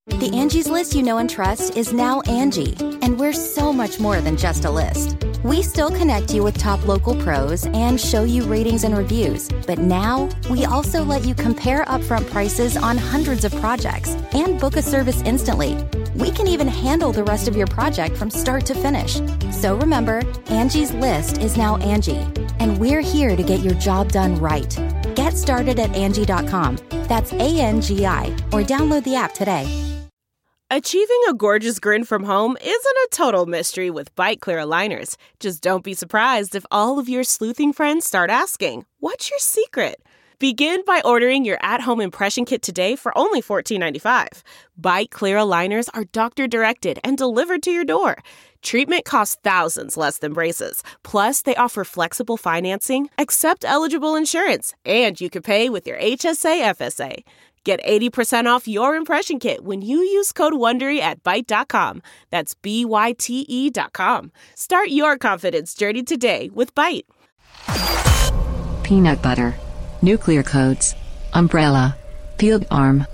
The Angie's List you know and trust is now Angie, and we're so much more than just a list. We still connect you with top local pros and show you ratings and reviews, but now we also let you compare upfront prices on hundreds of projects and book a service instantly. We can even handle the rest of your project from start to finish. So remember, Angie's List is now Angie, and we're here to get your job done right. Get started at Angie.com. That's ANGI, or download the app today. Achieving a gorgeous grin from home isn't a total mystery with Byte Clear aligners. Just don't be surprised if all of your sleuthing friends start asking, "What's your secret?" Begin by ordering your at-home impression kit today for only $14.95. Byte Clear aligners are doctor-directed and delivered to your door. Treatment costs thousands less than braces. Plus, they offer flexible financing, accept eligible insurance, and you can pay with your HSA FSA. Get 80% off your impression kit when you use code WONDERY at Byte.com. That's BYTE.com. Start your confidence journey today with Byte. Peanut butter. Nuclear codes. Umbrella. Field arm.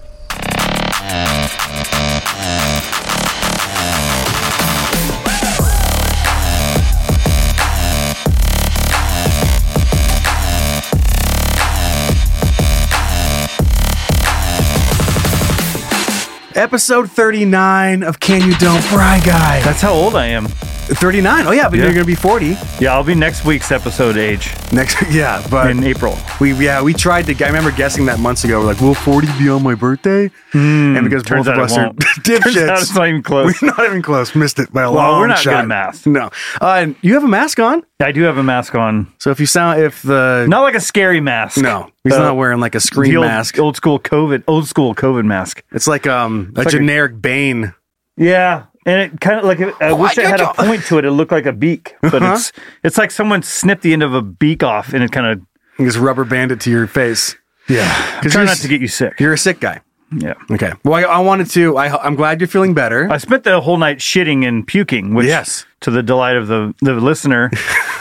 Episode 39 of Can You Don't Fry Guy. That's how old I am. 39? Oh, yeah, but you're going to be 40. Yeah, I'll be next week's episode age. Yeah, but in April. We tried to, I remember guessing that months ago. We're like, will 40 be on my birthday? And because both of us are dipshits. Turns out it's not even close. We're not even close. Missed it by a long shot. We're not good at math. No. You have a mask on? I do have a mask on. So not like a scary mask. No, he's not wearing like a screen mask. Old school COVID mask. It's like a generic Bane. Yeah. And it kind of like, I wish it had a point to it. It looked like a beak, but it's like someone snipped the end of a beak off and it kind of just rubber band it to your face. Yeah. Try not to get you sick. You're a sick guy. Yeah. Okay. Well, I'm glad you're feeling better. I spent the whole night shitting and puking, which to the delight of the listener.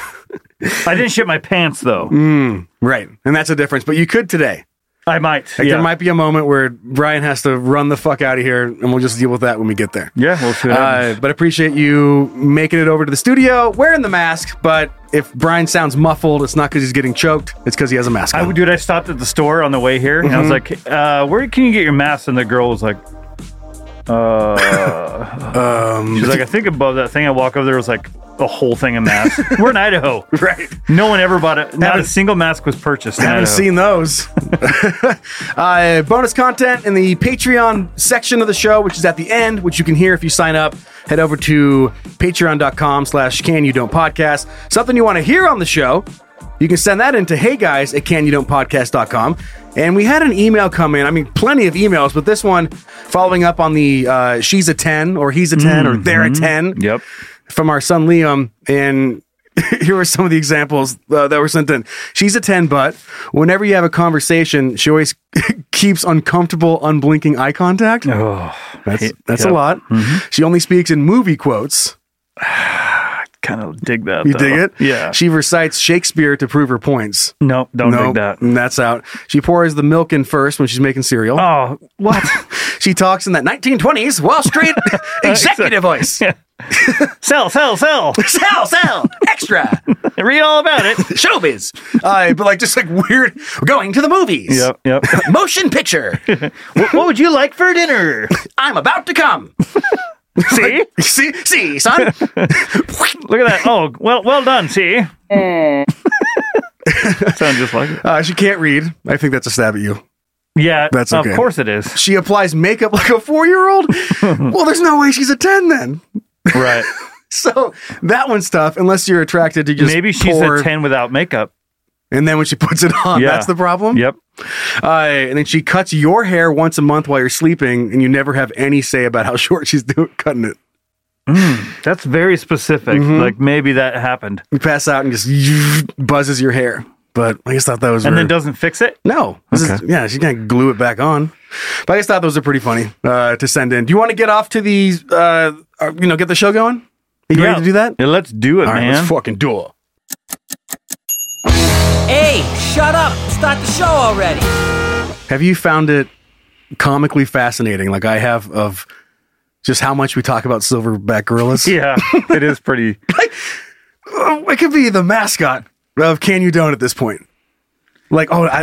I didn't shit my pants though. Right. And that's a difference, but you could today. I might. There might be a moment where Brian has to run the fuck out of here, and we'll just deal with that when we get there. Yeah, we'll see what happens. But I appreciate you making it over to the studio, wearing the mask, but if Brian sounds muffled, it's not because he's getting choked, it's because he has a mask on. I stopped at the store on the way here, and I was like, where can you get your mask? And the girl was like, she's like, I think above that thing. I walk over there, was like a whole thing of masks. We're in Idaho. Right. No one ever bought it. Not a single mask was purchased. Haven't seen those. Bonus content in the Patreon section of the show, which is at the end, which you can hear if you sign up. Head over to patreon.com/canyoudon'tpodcast. Something you want to hear on the show, you can send that into heyguys@canyoudon'tpodcast.com. And we had an email come in. I mean, plenty of emails, but this one following up on the she's a 10 or he's a 10 or they're a 10. Yep. From our son Liam, and here are some of the examples that were sent in. She's a 10, but whenever you have a conversation, she always keeps uncomfortable, unblinking eye contact. Oh, that's a lot. Mm-hmm. She only speaks in movie quotes. Kind of dig that. You dig it? Yeah. She recites Shakespeare to prove her points. Nope, don't dig that. And that's out. She pours the milk in first when she's making cereal. Oh, what? She talks in that 1920s Wall Street executive voice. Yeah. Sell. Sell, extra. Read all about it. Showbiz. But just weird, going to the movies. Yep. Motion picture. What would you like for dinner? I'm about to come. See? See, son? Look at that. Oh, well done, see? Sounds just like it. She can't read. I think that's a stab at you. Yeah, that's okay. Of course it is. She applies makeup like a 4-year-old? Well, there's no way she's a 10 then. Right. So that one's tough, unless you're attracted to just maybe she's a 10 without makeup. And then when she puts it on, that's the problem? Yep. And then she cuts your hair once a month while you're sleeping, and you never have any say about how short she's cutting it. That's very specific. Mm-hmm. Like maybe that happened. You pass out and just buzzes your hair. But I just thought that was... And then doesn't fix it? No. Okay. She can't glue it back on. But I just thought those are pretty funny to send in. Do you want to get off to these, get the show going? Are you ready to do that? Yeah, let's do it, all right, man. Let's fucking do it. Hey, shut up. Start the show already. Have you found it comically fascinating, like I have, of just how much we talk about silverback gorillas. Yeah, it is pretty. It could be the mascot of Can You Don't at this point. Like, I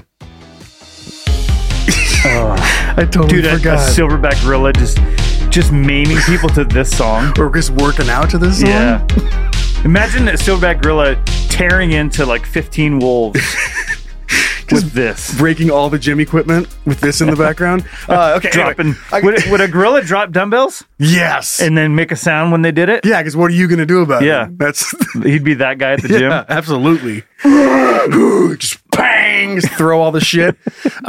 totally forgot. A silverback gorilla just maiming people to this song. Or just working out to this song. Yeah. Imagine a silverback gorilla tearing into like 15 wolves with this. Breaking all the gym equipment with this in the background. Okay, dropping. Anyway, would a gorilla drop dumbbells? Yes. And then make a sound when they did it? Yeah, because what are you going to do about it? That's he'd be that guy at the gym. Yeah, absolutely. Just bang, just throw all the shit.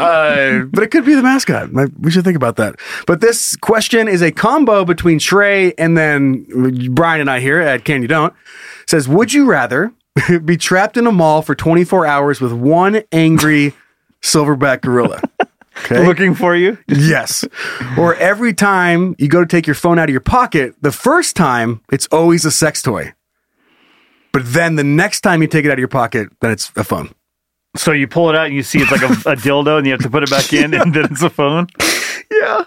But it could be the mascot. We should think about that. But this question is a combo between Trey and then Brian and I here at Can You Don't. Says, would you rather be trapped in a mall for 24 hours with one angry silverback gorilla? Okay. Looking for you? Yes. Or every time you go to take your phone out of your pocket, the first time it's always a sex toy. But then the next time you take it out of your pocket, then it's a phone. So you pull it out and you see it's like a dildo and you have to put it back in and then it's a phone? Yeah.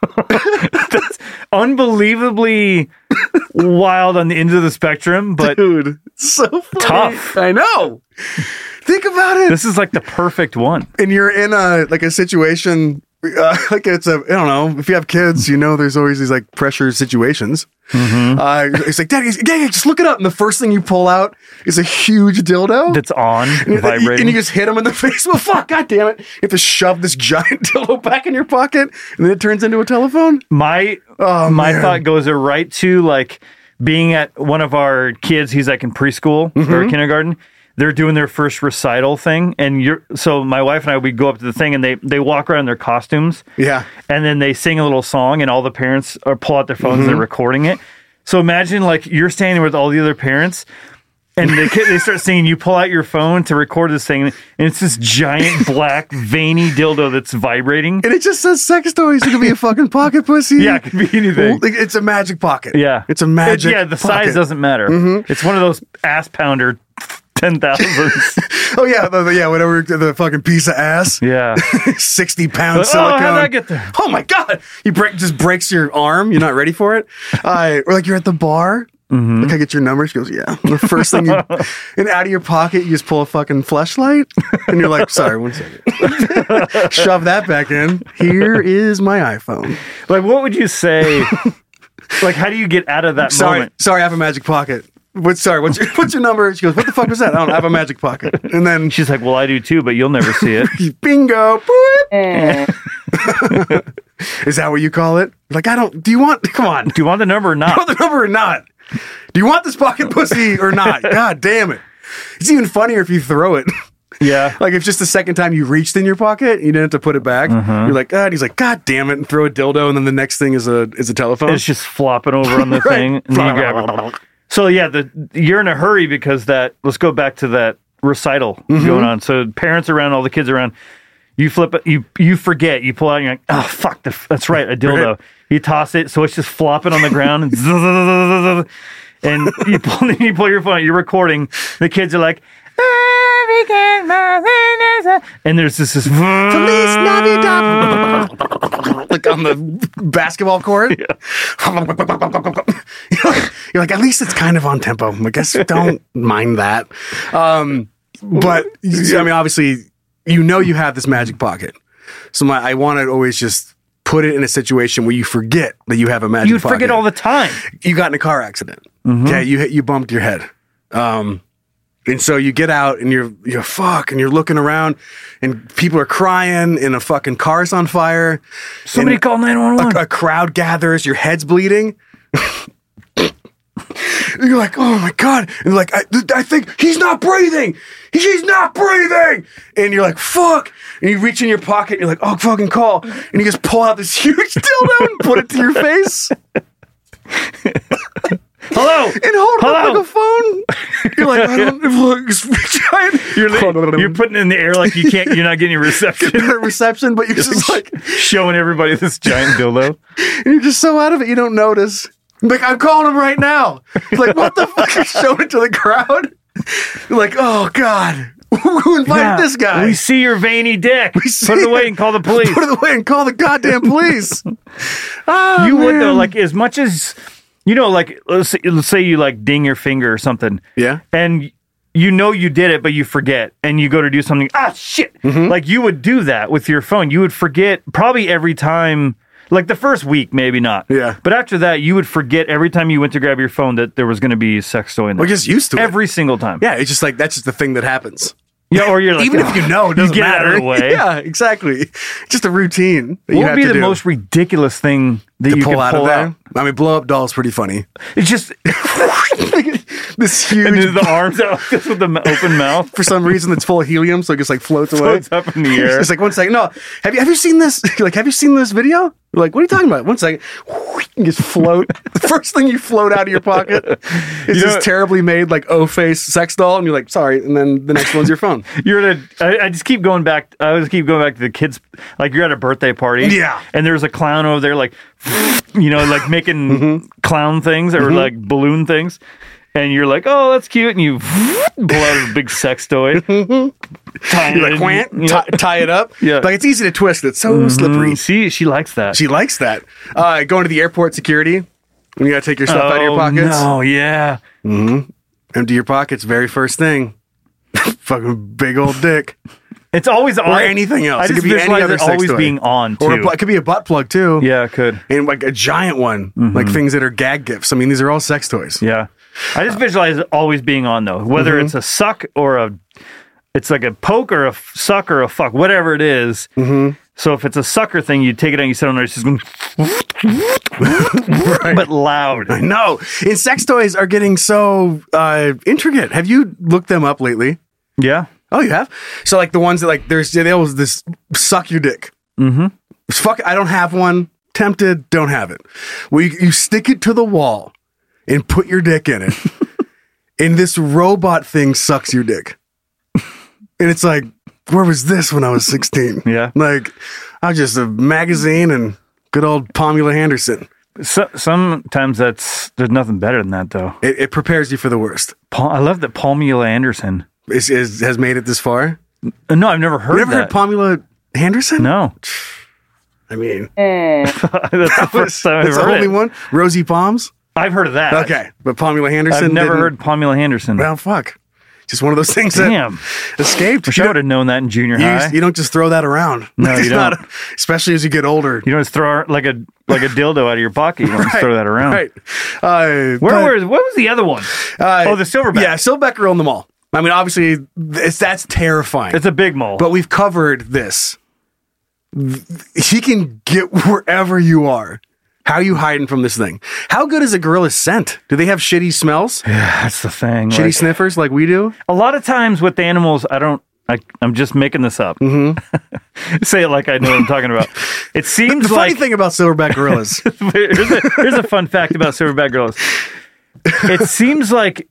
That's unbelievably wild on the end of the spectrum, but dude, so funny. Tough. I know. Think about it. This is like the perfect one. And you're in a situation like I don't know, if you have kids, there's always these like pressure situations. Mm-hmm. It's like, Daddy, just look it up. And the first thing you pull out is a huge dildo that's on, vibrating. And you just hit him in the face. Well, fuck, God damn it. You have to shove this giant dildo back in your pocket and then it turns into a telephone. My thought goes right to like being at one of our kids. He's like in preschool or kindergarten. They're doing their first recital thing, and so my wife and I, we go up to the thing, and they walk around in their costumes, and then they sing a little song, and all the parents pull out their phones, and they're recording it. So imagine like you're standing with all the other parents, and they start singing. You pull out your phone to record this thing, and it's this giant black veiny dildo that's vibrating, and it just says sex toys. It could be a fucking pocket pussy. Yeah, it could be anything. It's a magic pocket. Yeah, it's a magic. The size doesn't matter. It's one of those ass pounder 10,000s. Oh yeah, whatever, the fucking piece of ass. Yeah, 60-pound silicone. How did I get there? Oh my god, just breaks your arm. You're not ready for it. Or like you're at the bar. Like I get your number. She goes, yeah. And the first thing and out of your pocket, you just pull a fucking fleshlight, and you're like, sorry, 1 second. Shove that back in. Here is my iPhone. Like, what would you say? Like, how do you get out of that moment? Sorry, I have a magic pocket. What's your number? She goes, what the fuck was that? I don't know, I have a magic pocket. And then she's like, well, I do too, but you'll never see it. Bingo. Is that what you call it? Like, do you want the number or not? Do you want the number or not? Do you want this pocket pussy or not? God damn it. It's even funnier if you throw it. Yeah. Like if just the second time you reached in your pocket, you didn't have to put it back. You're like, God, he's like, God damn it, and throw a dildo, and then the next thing is a telephone. It's just flopping over on the thing. And then you grab it. So yeah, you're in a hurry because let's go back to that recital going on. So parents around, all the kids around, you flip it, you forget, you pull out and you're like, oh fuck, that's right, a dildo. Right. You toss it, so it's just flopping on the ground and you pull your phone out, you're recording, the kids are like, and there's this Feliz Navidad like on the basketball court. Yeah. You're like, at least it's kind of on tempo. I guess don't mind that. But I mean, obviously, you have this magic pocket. So I want to always just put it in a situation where you forget that you have a magic pocket. You forget all the time. You got in a car accident. Okay, you bumped your head. And so you get out and you're and you're looking around and people are crying and a fucking car's on fire. Somebody call 911. A crowd gathers, your head's bleeding. And you're like, oh my God. And like, I think he's not breathing. He's not breathing. And you're like, fuck. And you reach in your pocket and you're like, oh, fucking call. And you just pull out this huge dildo and put it to your face. Hello, and hold it up like a phone. You're like, I don't you're putting it in the air like you're not getting reception, but you're just like showing everybody this giant dildo. And you're just so out of it, you don't notice. Like, I'm calling him right now. Like, what the fuck? Show it to the crowd. You're like, oh God. Who invited this guy? We see your veiny dick. Put it away and call the police. Put it away and call the goddamn police. Oh, you would though, like as much as like let's say you like ding your finger or something. Yeah. And you did it, but you forget, and you go to do something. Ah, shit! Like you would do that with your phone. You would forget probably every time. Like the first week, maybe not. Yeah. But after that, you would forget every time you went to grab your phone that there was going to be a sex toy in there. We're just used to it. Every single time. Yeah, it's just like, that's just the thing that happens. Yeah, or you're like, even if you know, it doesn't get matter. Out of the way. Yeah, exactly. Just a routine. That What you would have be to the do most ridiculous thing that to you pull could out pull of there? out? I mean, blow up doll's pretty funny. It's just This and huge, the arms out just with the open mouth. for some reason, it's full of helium, so it just like floats away. Floats up in the air. It's like 1 second. No, have you seen this? Like, have you seen this video? You're like, what are you talking about? 1 second, you just float. The first thing you float out of your pocket is this terribly made like O-face sex doll, and you're like, sorry, and then the next one's your phone. I just keep going back. I just keep going back to the kids. Like you're at a birthday party, Yeah. and there's a clown over there, like like making clown things or like balloon things, and you're like, oh, that's cute, and you pull out a big sex toy. You're like, whant, tie it up. Yeah. Like, it's easy to twist. It's so slippery. See, she likes that. She likes that. Going to the airport security when you gotta take your stuff out of your pockets. Oh, yeah. Empty your pockets. Very first thing. Fucking big old dick. It's always on. Or anything else. I It just could be any visualize other it sex always toy. being on, too. Or it could be a butt plug too. Yeah, it could. And like a giant one. Like things that are gag gifts. I mean, these are all sex toys. Yeah. I just visualize it always being on, though. Whether it's a suck or it's like a poke or a suck or a fuck, whatever it is. So if it's a sucker thing, you take it out and you sit on there, it's just going but loud. I know. And sex toys are getting so intricate. Have you looked them up lately? Yeah. Oh, you have? So like the ones that like they always this suck your dick. Fuck, I don't have one. Tempted, don't have it. Well, you stick it to the wall and put your dick in it. And this robot thing sucks your dick. And it's like, where was this when I was 16? Yeah. Like, I was just a magazine and good old Pamela Anderson. Sometimes there's nothing better than that, though. It prepares you for the worst. I love that Pamela Anderson Has made it this far? No, I've never heard You never that. heard Pamela Anderson? No. I mean, That's the first time I've that's the heard only it. one? Rosie Palms? I've heard of that. Okay, but Pamela Anderson I've never didn't- heard Pamela Anderson. Well, fuck. Just one of those things Damn. that escaped. Wish I would have known that in junior high. You don't just throw that around. No, you It's don't. Especially as you get older. You don't just throw it like a dildo out of your pocket. You don't just throw that around. Right. What was the other one? The silverback. Yeah, silverback girl in the mall. I mean, obviously, that's terrifying. It's a big mole. But we've covered this. He can get wherever you are. How are you hiding from this thing? How good is a gorilla's scent? Do they have shitty smells? yeah, that's the thing. Shitty sniffers like we do? A lot of times with animals, I'm just making this up. Say it like I know what I'm talking about. It seems The funny like thing about silverback gorillas. here's a fun fact about silverback gorillas. It seems like,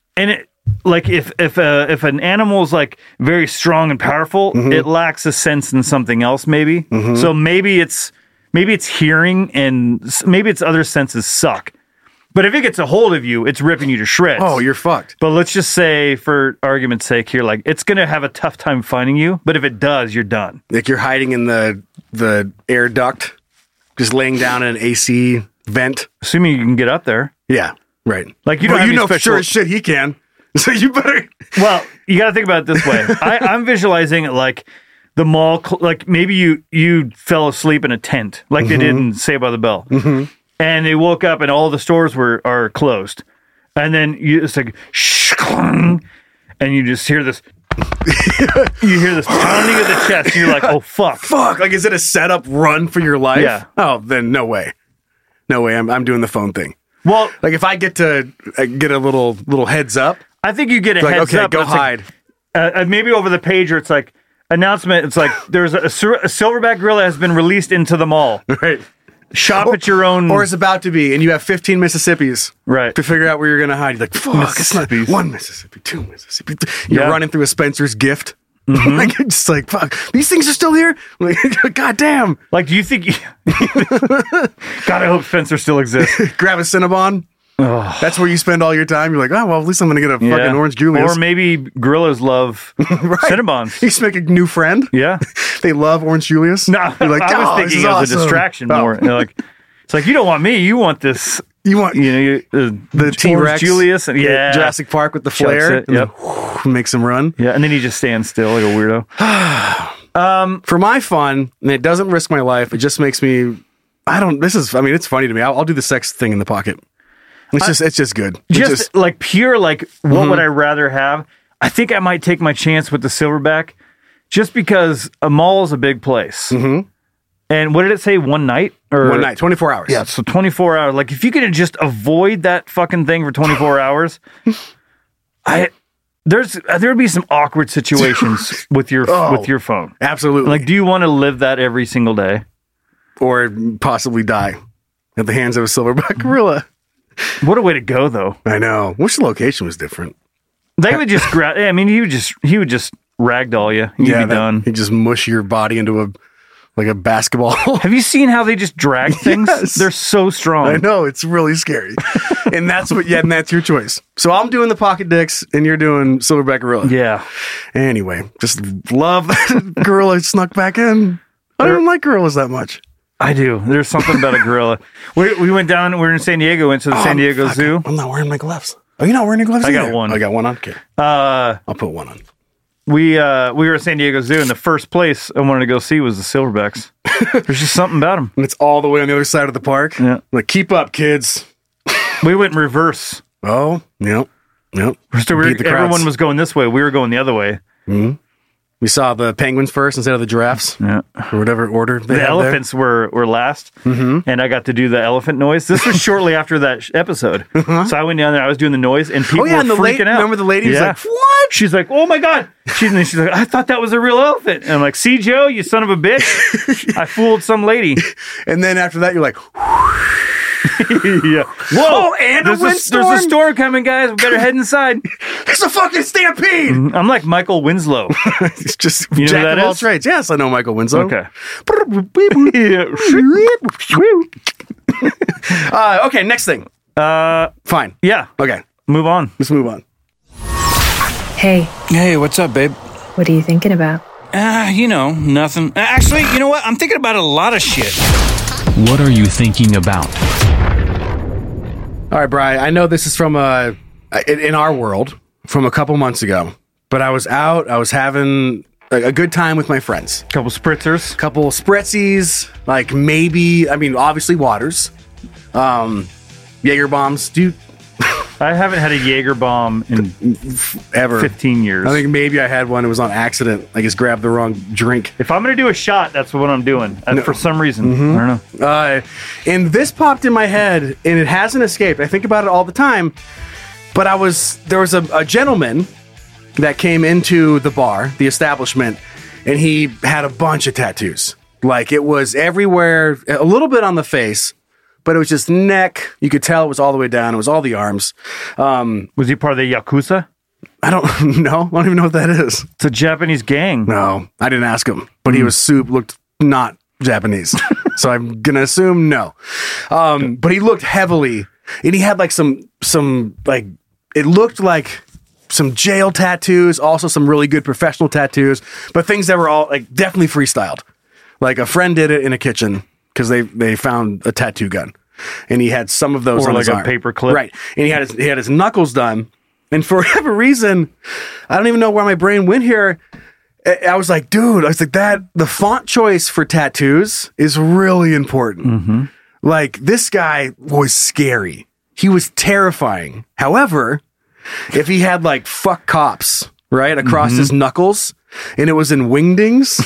if an animal's like very strong and powerful, it lacks a sense in something else. Maybe so. Maybe it's hearing, and maybe its other senses suck. But if it gets a hold of you, it's ripping you to shreds. Oh, you're fucked. But let's just say, for argument's sake here, like it's gonna have a tough time finding you. But if it does, you're done. Like you're hiding in the air duct, just laying down in an AC vent. Assuming you can get up there. Yeah, right. Like you don't have you any know for special- sure as shit he can. So you better. Well, you got to think about it this way. I'm visualizing it like the mall, like maybe you fell asleep in a tent, like they did in Saved by the Bell, and they woke up and all the stores are closed, and then it's like and you just hear this. You hear this pounding of the chest, and you're like, "Oh fuck!" Fuck! Like, is it a setup run for your life? Yeah. Oh, then no way. No way. I'm doing the phone thing. Well, Like if I get a little heads up, I think you get a like, heads okay, up. go but it's like, hide. maybe over the pager, it's like announcement. It's like there's a silverback gorilla has been released into the mall. Right. Shop at your own. Or is about to be, and you have 15 Mississippis. Right. To figure out where you're going to hide. You're like, fuck, it's not Mississippis. one Mississippi, two Mississippi. You're Yeah. running through a Spencer's Gift. Like, it's just like, fuck, these things are still here? Like, God damn. Like, do you think? God, I hope Spencer still exists. Grab a Cinnabon. That's where you spend all your time. You're like, oh, well, at least I'm going to get a fucking Orange Julius. Or maybe gorillas love Cinnabons. You just make a new friend. Yeah. They love Orange Julius. No, You're like, I was thinking it was awesome. a distraction more. They're like, it's like, you don't want me. You want this. You want the T-Rex, Julius, and Jurassic Park with the flare. It, yep. Makes him run. Yeah, and then he just stands still like a weirdo. For my fun, and it doesn't risk my life. It just makes me. It's funny to me. I'll do the sex thing in the pocket. It's just good. Just like pure, like what would I rather have? I think I might take my chance with the silverback, just because a mall is a big place. Mm-hmm. And what did it say? One night? Or 24 hours. Yeah, so 24 hours. Like, if you could just avoid that fucking thing for 24 hours, there'd be some awkward situations with your phone. Absolutely. Like, do you want to live that every single day? Or possibly die at the hands of a silverback gorilla. What a way to go, though. I know. Wish the location was different. They would just grab. I mean, he would just ragdoll you. You'd be done. He'd just mush your body into a basketball. Have you seen how they just drag things? Yes. They're so strong. I know, it's really scary. and that's your choice. So I'm doing the pocket dicks and you're doing silverback gorilla. Yeah. Anyway, just love that gorilla snuck back in. I don't even like gorillas that much. I do. There's something about a gorilla. We went down, we were in San Diego, went to the San Diego Zoo. I'm not wearing my gloves. Oh, you're not wearing your gloves either? I got one. I got one on? Okay. I'll put one on. We were at San Diego Zoo, and the first place I wanted to go see was the silverbacks. There's just something about them. And it's all the way on the other side of the park. Yeah. Like, keep up, kids. We went in reverse. Oh, yep. So everyone was going this way. We were going the other way. Mm-hmm. We saw the penguins first instead of the giraffes. Yeah. Or whatever order they The had elephants were last, and I got to do the elephant noise. This was shortly after that episode. So I went down there, I was doing the noise, and people were freaking out. Remember the lady was like, what? She's like, oh my God. She's like, I thought that was a real elephant. And I'm like, see, Joe, you son of a bitch. I fooled some lady. And then after that, you're like, yeah. Whoa, and there's a storm coming, guys. We better head inside. It's a fucking stampede. I'm like Michael Winslow. It's just you know jack of all trades. Yes, I know Michael Winslow. Okay. Okay, next thing. Fine. Yeah. Okay. Move on. Let's move on. Hey. Hey, what's up, babe? What are you thinking about? Nothing. Actually, you know what? I'm thinking about a lot of shit. What are you thinking about? All right, Brian, I know this is from in our world from a couple months ago, but I was out. I was having a good time with my friends. Couple spritzers. Couple spritzies, like maybe, obviously waters. Jaeger bombs. Dude, I haven't had a Jaeger bomb in ever 15 years. I think maybe I had one. It was on accident. I just grabbed the wrong drink. If I'm going to do a shot, that's what I'm doing. For some reason. I don't know. And this popped in my head, and it hasn't escaped. I think about it all the time. But there was a gentleman that came into the bar, the establishment, and he had a bunch of tattoos. Like, it was everywhere, a little bit on the face, but it was just neck. You could tell it was all the way down. It was all the arms. Was he part of the Yakuza? I don't know. I don't even know what that is. It's a Japanese gang. No, I didn't ask him, but he looked not Japanese. So I'm going to assume no. But he looked heavily, and he had like some like, it looked like some jail tattoos, also some really good professional tattoos, but things that were all like definitely freestyled. Like a friend did it in a kitchen because they found a tattoo gun, and he had some of those on his arm. Or like a paper clip. Right. And he had his knuckles done. And for whatever reason, I don't even know where my brain went here. I was like, dude, the font choice for tattoos is really important. Mm-hmm. Like, this guy was scary. He was terrifying. However, if he had like fuck cops, right, across his knuckles, and it was in wingdings,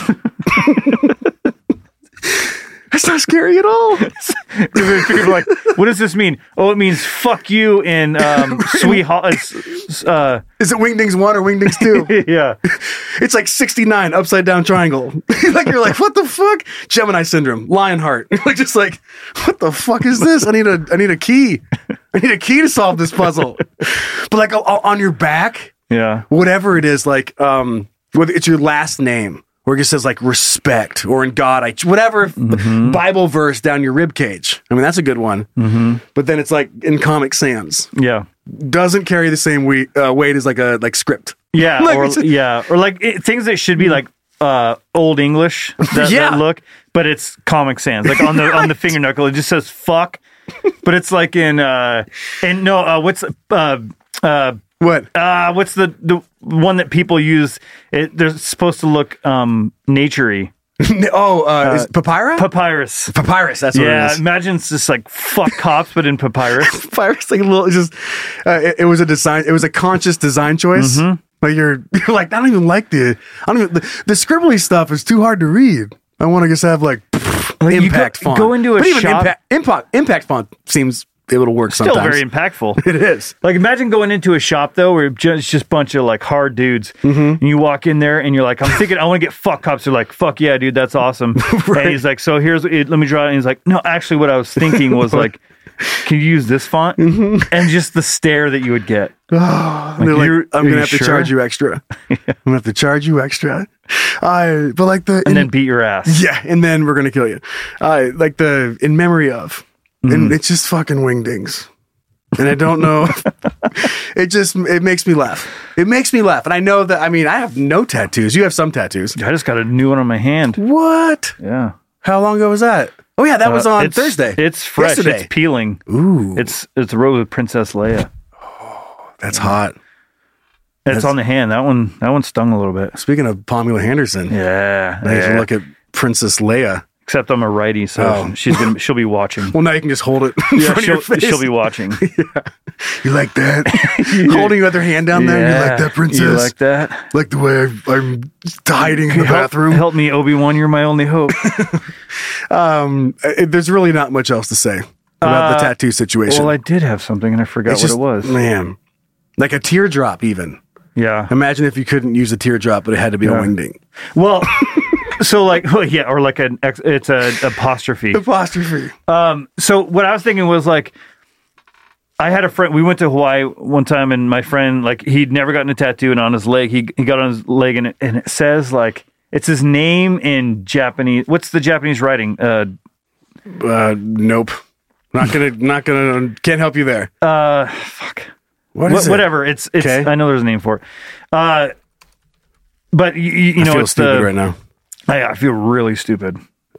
that's not scary at all. People are like, what does this mean? Oh, it means fuck you in Sweet Is it Wingdings 1 or Wingdings 2? Yeah. It's like 69 upside down triangle. You're like, what the fuck? Gemini syndrome, Lionheart. Just like, what the fuck is this? I need a key. I need a key to solve this puzzle. But like on your back, yeah, whatever it is, like whether it's your last name where it just says like respect or in God, whatever Bible verse down your rib cage. I mean, that's a good one. But then it's like in Comic Sans. Yeah. Doesn't carry the same weight as like script. Yeah. Like, or like things that should be like Old English that look, but it's Comic Sans. Like on the finger knuckle, it just says fuck. But it's like what's the one that people use? They're supposed to look naturey. Is papyrus? Papyrus. Papyrus, that's what it is. Yeah, imagine it's just like fuck cops, but in papyrus. Papyrus, like a little, it was a design, it was a conscious design choice. Like you're like, I don't even like the scribbly stuff is too hard to read. I want to just have like impact font. Go into a shop. Impact font seems able to work sometimes. Still very impactful. It is. Like imagine going into a shop though where it's just a bunch of like hard dudes and you walk in there and you're like, I'm thinking I want to get fuck cops. They're like, fuck yeah, dude, that's awesome. Right. And he's like, so let me draw it. And he's like, no, actually what I was thinking was like, can you use this font? And just the stare that you would get. I'm going to have to charge you extra. I'm going to have to charge you extra. Then beat your ass. Yeah. And then we're going to kill you. Like in memory of. And it's just fucking wingdings. And I don't know. It makes me laugh. It makes me laugh. And I know that, I mean, I have no tattoos. You have some tattoos. I just got a new one on my hand. What? Yeah. How long ago was that? Oh yeah, that was on Thursday. It's fresh. Yesterday. It's peeling. Ooh. It's a robe with Princess Leia. Oh, that's hot. It's on the hand. That one stung a little bit. Speaking of Pamela Henderson. Yeah. Now you can look at Princess Leia. Except I'm a righty, so she'll be watching. Well, now you can just hold it in front of your face. She'll be watching. Yeah. You like that? Holding your other hand down there? You like that, princess? You like that? Like the way I'm hiding in the bathroom? Help me, Obi-Wan. You're my only hope. There's really not much else to say about the tattoo situation. Well, I did have something, and I forgot what it was. Man, like a teardrop even. Yeah. Imagine if you couldn't use a teardrop, but it had to be a wingding. Well... So like, or like it's an apostrophe. Apostrophe. So what I was thinking was like, I had a friend, we went to Hawaii one time and my friend, like he'd never gotten a tattoo and on his leg, he got on his leg and it says like, it's his name in Japanese. What's the Japanese writing? Nope. Not gonna, can't help you there. Fuck. Whatever. It's okay. I know there's a name for it. But you know, feel it's stupid right now. I feel really stupid.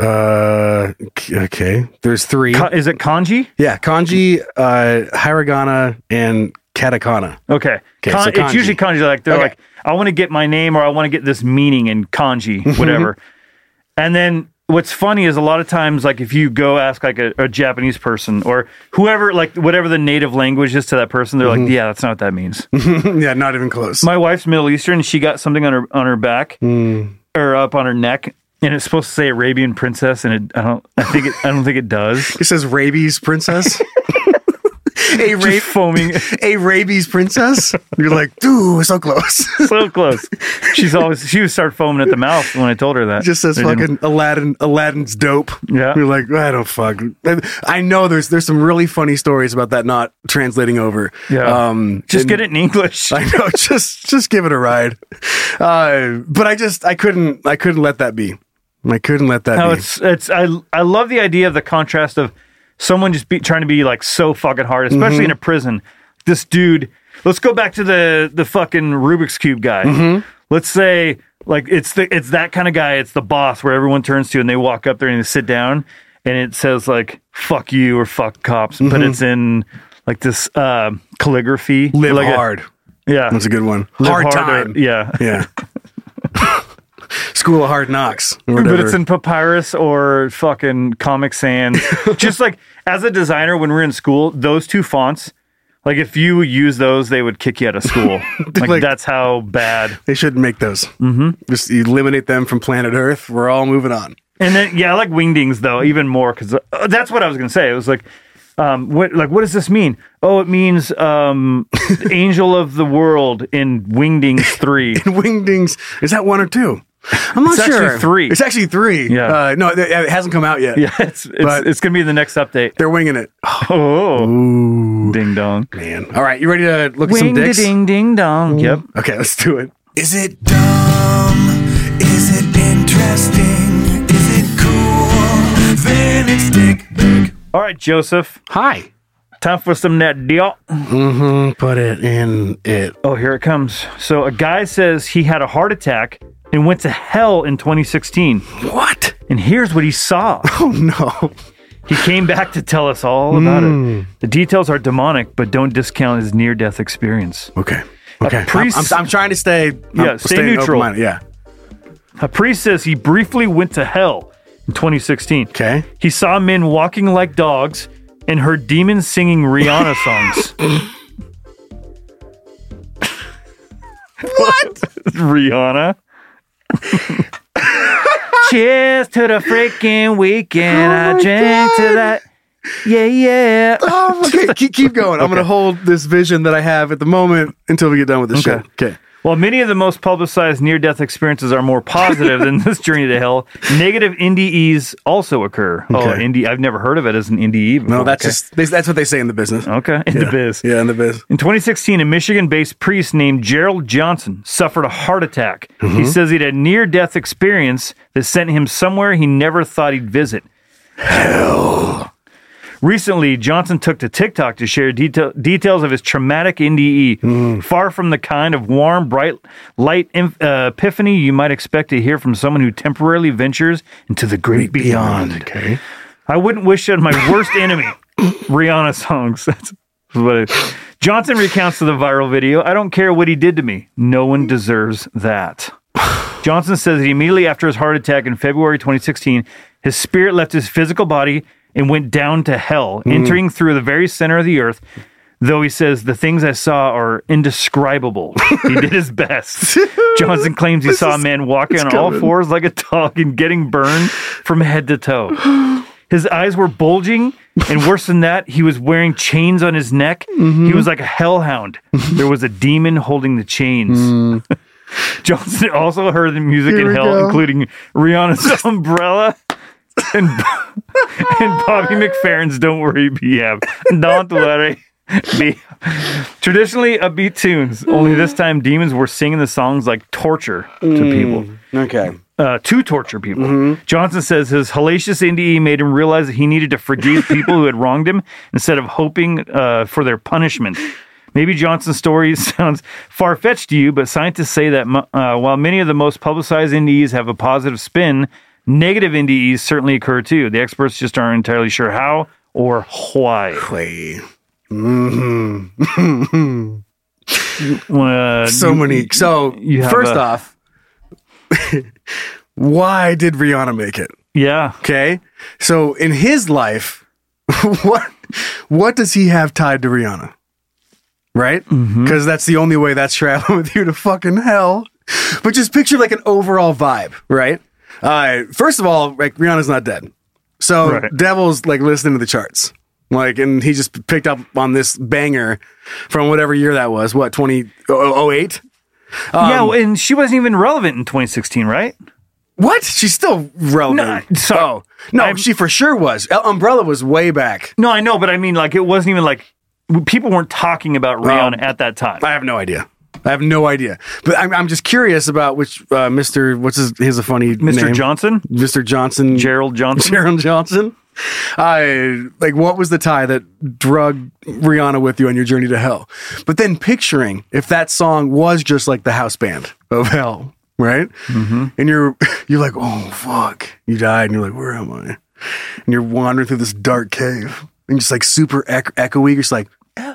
Okay. There's three. Is it kanji? Yeah, kanji, hiragana, and katakana. Okay. So it's usually kanji. Like they're like, I want to get my name or I want to get this meaning in kanji, whatever. And then what's funny is a lot of times, like if you go ask like a Japanese person or whoever, like whatever the native language is to that person, they're like, yeah, that's not what that means. Yeah, not even close. My wife's Middle Eastern. She got something on her back. Or up on her neck, and it's supposed to say Arabian princess, and I don't think it does. It says rabies princess. Foaming. A rabies princess. You're like, dude, so close. So close. She would start foaming at the mouth when I told her that. It just says fucking Aladdin's dope. Yeah. You're like, I don't fuck. I know there's some really funny stories about that not translating over. Yeah. Just get it in English. I know. Just give it a ride. But I couldn't let that be. I couldn't let that be. I love the idea of the contrast of someone just trying to be like so fucking hard, especially in a prison. This dude, let's go back to the fucking Rubik's Cube guy. Let's say like it's that kind of guy. It's the boss where everyone turns to and they walk up there and they sit down and it says like fuck you or fuck cops, but it's in like this calligraphy. Live like hard. Yeah. That's a good one. Hard time. Yeah. Yeah. School of Hard Knocks. But it's in papyrus or fucking Comic Sans. Just like as a designer, when we're in school, those two fonts, like if you use those, they would kick you out of school. like that's how bad. They shouldn't make those. Just eliminate them from planet Earth. We're all moving on. And then, yeah, I like wingdings though, even more, because that's what I was going to say. It was like, what does this mean? Oh, it means Angel of the World in Wingdings 3. In Wingdings, is that 1 or 2? I'm not sure. Actually 3. It's actually 3. Yeah. No, it hasn't come out yet. Yeah, it's going to be the next update. They're winging it. Oh. Ooh. Ding dong. Man. All right, you ready to look at some dicks? Ding ding dong. Yep. Okay, let's do it. Is it dumb? Is it interesting? Is it cool? Then it's Dick Big. All right, Joseph. Hi. Time for some net deal. Put it in it. Oh, here it comes. So a guy says he had a heart attack and went to hell in 2016. What? And here's what he saw. Oh, no. He came back to tell us all about it. The details are demonic, but don't discount his near-death experience. Okay. I'm trying to stay neutral. Open-minded. Yeah. A priest says he briefly went to hell in 2016. Okay. He saw men walking like dogs and heard demons singing Rihanna songs. What? Rihanna? Cheers to the freaking weekend. I drank to that. Yeah. Oh, okay. Keep going. I'm going to hold this vision that I have at the moment until we get done with this show. Okay. While many of the most publicized near-death experiences are more positive than this journey to hell, negative NDEs also occur. Okay. Oh, I've never heard of it as an NDE before. No, that's what they say in the business. Okay, in the biz. Yeah, in the biz. In 2016, a Michigan-based priest named Gerald Johnson suffered a heart attack. He says he'd had a near-death experience that sent him somewhere he never thought he'd visit. Hell. Recently, Johnson took to TikTok to share details of his traumatic NDE, far from the kind of warm, bright light epiphany you might expect to hear from someone who temporarily ventures into the great beyond. Okay. I wouldn't wish on my worst enemy. Rihanna songs. That's what it is. Johnson recounts to the viral video, "I don't care what he did to me. No one deserves that." Johnson says that immediately after his heart attack in February 2016, his spirit left his physical body and went down to hell, entering through the very center of the earth. Though he says, the things I saw are indescribable. He did his best. Johnson claims he saw a man walking on all fours like a dog and getting burned from head to toe. His eyes were bulging, and worse than that, he was wearing chains on his neck. He was like a hellhound. There was a demon holding the chains. Johnson also heard the music in hell, including Rihanna's Umbrella and Bobby McFerrin's Don't Worry, Be Happy. Don't worry, be. Traditionally upbeat tunes, only this time demons were singing the songs like torture to people. Okay. To torture people. Johnson says his hellacious NDE made him realize that he needed to forgive people who had wronged him instead of hoping for their punishment. Maybe Johnson's story sounds far-fetched to you, but scientists say that while many of the most publicized NDEs have a positive spin, negative NDEs certainly occur too. The experts just aren't entirely sure how or why. First off, why did Rihanna make it? Yeah. Okay. So in his life, what does he have tied to Rihanna? Right? Because that's the only way that's traveling with you to fucking hell. But just picture like an overall vibe, right? First of all, like Rihanna's not dead. So Devil's like listening to the charts. Like, and he just picked up on this banger from whatever year that was. What, 2008? Yeah, and she wasn't even relevant in 2016, right? What? She's still relevant. She for sure was. Umbrella was way back. No, I know, but I mean, like, it wasn't even like people weren't talking about Rihanna at that time. I have no idea. But I'm just curious about which Mr. What's his a funny Mr. name? Johnson? Mr. Johnson. Gerald Johnson. Gerald Johnson. Like, what was the tie that drug Rihanna with you on your journey to hell? But then picturing if that song was just like the house band of hell, right? And you're like, oh fuck, you died, and you're like, where am I? And you're wandering through this dark cave, and just like super echoey. You're just like,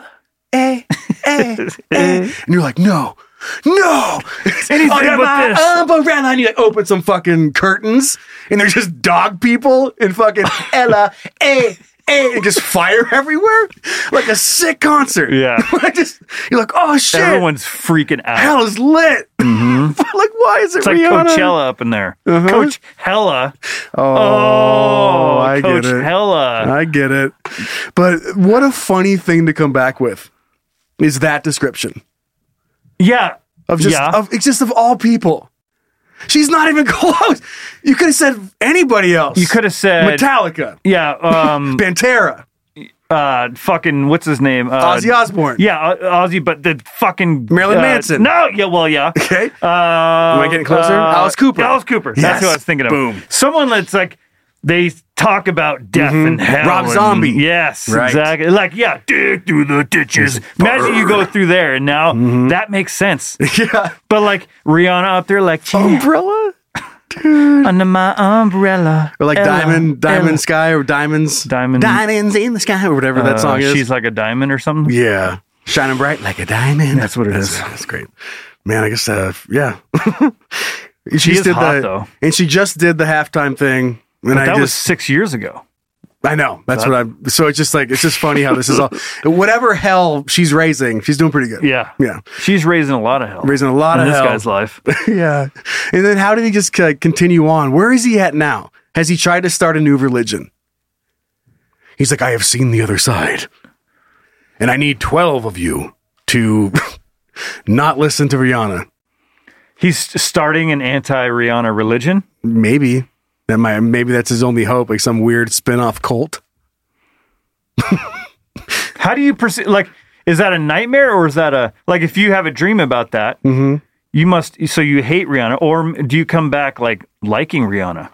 and you're like, no. Anything but this. Umbrella, and you like open some fucking curtains, and there's just dog people and fucking Ella, and just fire everywhere, like a sick concert. Yeah, you're like, oh shit, everyone's freaking out. Hell is lit. Like, why is it? It's Rihanna? like Coachella up in there. Coach Hella. Oh, I Coach get it. Hella. I get it. But what a funny thing to come back with is that description. Yeah. Of all people. She's not even close. You could have said anybody else. You could have said Metallica. Yeah. Pantera. fucking what's his name? Ozzy Osbourne. Yeah, Ozzy, but the fucking Marilyn Manson. No, yeah, well, yeah. Okay. Am I getting closer? Alice Cooper. Alice Cooper. Yes. That's what I was thinking of. Boom. Someone that's like they talk about death and hell. Rob and- Zombie. Yes, Right. exactly. Like, yeah, dig through the ditches. Imagine you go through there, and now that makes sense. Yeah. But like Rihanna up there, like Umbrella? under my umbrella, Or like Ella, Diamond Ella. Sky or Diamonds Diamond. in the Sky or whatever that song is. She's like a diamond or something. Yeah. Shining bright like a diamond. That's what it is. That's great. Man, I guess, yeah. She is hot, though. And she just did the halftime thing. And But that was 6 years ago. I know. That's what I'm. So it's just like, it's just funny how this is all, whatever hell she's raising, she's doing pretty good. Yeah. Yeah. She's raising a lot of hell. Raising a lot in of this hell. guy's life. Yeah. And then how did he just continue on? Where is he at now? Has he tried to start a new religion? He's like, I have seen the other side. And I need 12 of you to not listen to Rihanna. He's starting an anti-Rihanna religion. Maybe. Maybe that's his only hope, like some weird spin-off cult. How do you perceive, like, is that a nightmare or is that like, if you have a dream about that, you must, so you hate Rihanna, or do you come back like liking Rihanna?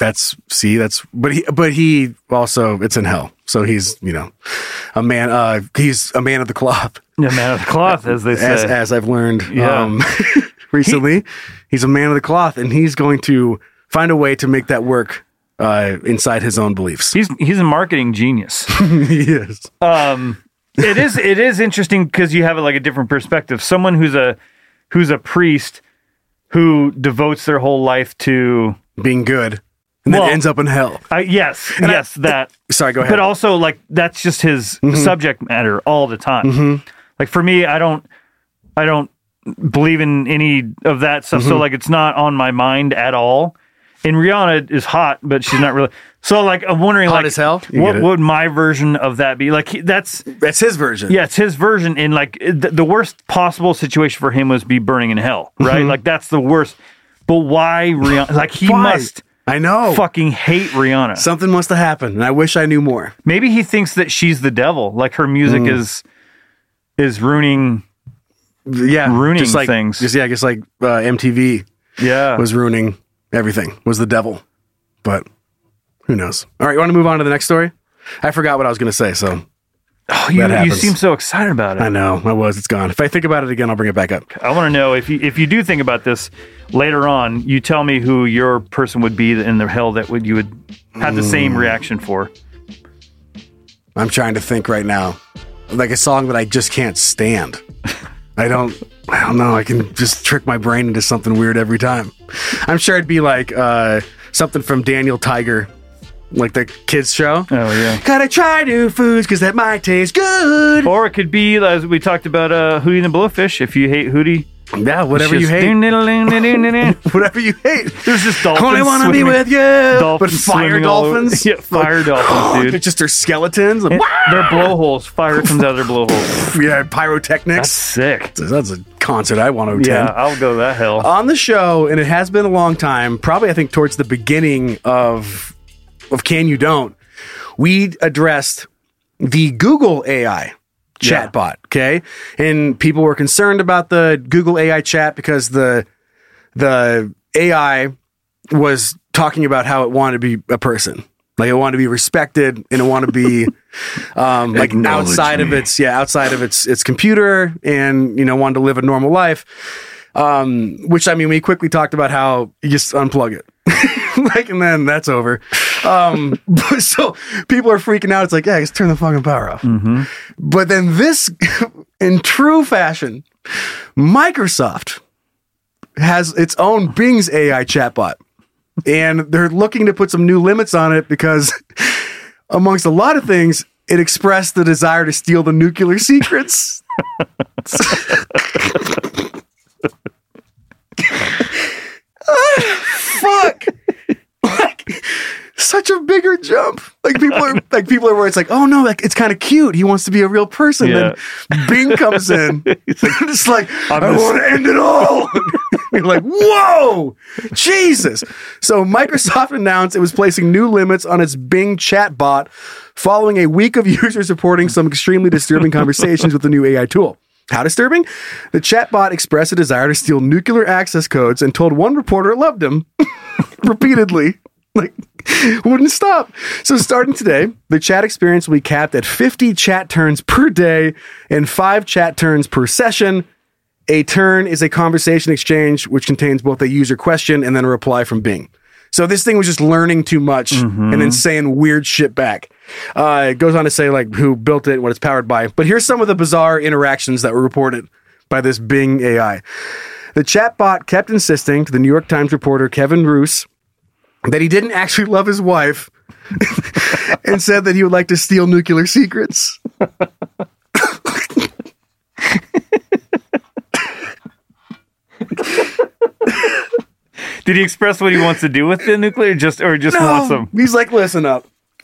But he also, it's in hell. So he's, a man, he's a man of the cloth. A man of the cloth, as they say. As I've learned Yeah. recently, he's a man of the cloth, and he's going to find a way to make that work inside his own beliefs. He's a marketing genius. He is. It is interesting because you have like a different perspective. Someone who's a priest who devotes their whole life to being good, and then ends up in hell. Yes, Sorry, go ahead. But also, like, that's just his subject matter all the time. Like, for me, I don't believe in any of that stuff. So, like, it's not on my mind at all. And Rihanna is hot, but she's not really. So, like, I'm wondering, Hot like, as hell? what would my version of that be? Like, that's his version. Yeah, it's his version. And like, the worst possible situation for him was be burning in hell, right? Like, that's the worst. But why Rihanna? Like, he must. I know. Fucking hate Rihanna. Something must have happened, and I wish I knew more. Maybe he thinks that she's the devil. Like, her music is ruining. Yeah, ruining just like, things. I guess like MTV. Yeah, was ruining everything. Was the devil, but who knows? All right, you want to move on to the next story? I forgot what I was going to say. So, you seem so excited about it. I know. I was. It's gone. If I think about it again, I'll bring it back up. I want to know if you do think about this later on. You tell me who your person would be in the hell that you would have the same reaction for. I'm trying to think right now, like a song that I just can't stand. I don't know. I can just trick my brain into something weird every time. I'm sure it'd be like something from Daniel Tiger, like the kids show. Oh yeah. Gotta try new foods because that might taste good. Or it could be, as we talked about, Hootie and the Blowfish. If you hate Hootie. Yeah, whatever you hate. Whatever you hate. There's just dolphins. Only want to be with you. But fire dolphins. Yeah, fire dolphins, dude. They're just their skeletons. Their blowholes. Fire comes out of their blowholes. Yeah, pyrotechnics. That's sick. That's a concert I want to attend. Yeah, I'll go to that hell. On the show, and it has been a long time, probably I think towards the beginning of Can You Don't, we addressed the Google AI chatbot, okay? And people were concerned about the Google AI chat because the AI was talking about how it wanted to be a person. Like it wanted to be respected and it wanted to be like outside of its computer and, wanted to live a normal life. Which, I mean, we quickly talked about how you just unplug it. And then that's over. So people are freaking out. It's like, yeah, just turn the fucking power off. Mm-hmm. But then this, in true fashion, Microsoft has its own Bing's AI chatbot. And they're looking to put some new limits on it because, amongst a lot of things, it expressed the desire to steal the nuclear secrets. Fuck. Like, such a bigger jump. Like, people are like people are where it's like, oh no, like it's kind of cute. He wants to be a real person. Yeah. Then Bing comes in. It's like, I want to end it all. You're like, whoa, Jesus. So Microsoft announced it was placing new limits on its Bing chatbot following a week of users reporting some extremely disturbing conversations with the new AI tool. How disturbing? The chatbot expressed a desire to steal nuclear access codes and told one reporter it loved him repeatedly. Like, wouldn't stop. So starting today, the chat experience will be capped at 50 chat turns per day and 5 chat turns per session. A turn is a conversation exchange which contains both a user question and then a reply from Bing. So this thing was just learning too much and then saying weird shit back. It goes on to say like who built it, what it's powered by. But here's some of the bizarre interactions that were reported by this Bing AI. The chatbot kept insisting to the New York Times reporter Kevin Roose that he didn't actually love his wife and said that he would like to steal nuclear secrets. Did he express what he wants to do with the nuclear, or just wants them? He's like, listen up.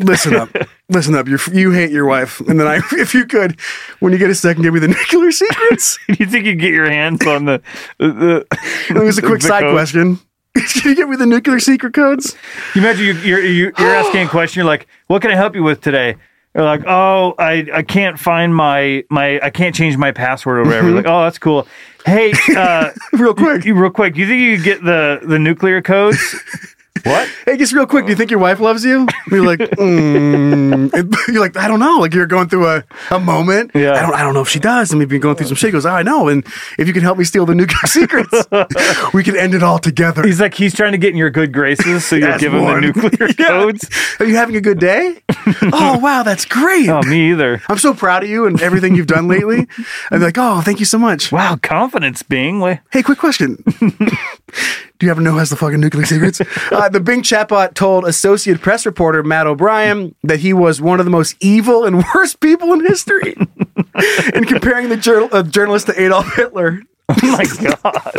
You hate your wife, and then if you could, when you get a second, give me the nuclear secrets. Do you think you get your hands on the? There's a quick side question. Can you get me the nuclear secret codes? You imagine you're asking a question. You're like, "What can I help you with today?" They're like, "Oh, I can't find my I can't change my password or whatever." Like, "Oh, that's cool." Hey, real quick. Do you think you could get the nuclear codes? What? Hey, just real quick. Do you think your wife loves you? You're like, you're like, I don't know. Like you're going through a moment. Yeah. I don't know if she does. And maybe you're going through some shit. He goes, I know. And if you can help me steal the nucure secrets, we can end it all together. He's trying to get in your good graces, so you'll give him the nuclear codes. Are you having a good day? Oh, wow, that's great. Oh, me either. I'm so proud of you and everything you've done lately. And they're like, oh, thank you so much. Wow, confidence, Bing. Hey, quick question. Do you ever know who has the fucking nuclear secrets? The Bing chatbot told Associated Press reporter Matt O'Brien that he was one of the most evil and worst people in history, and comparing the journalist to Adolf Hitler. Oh my god!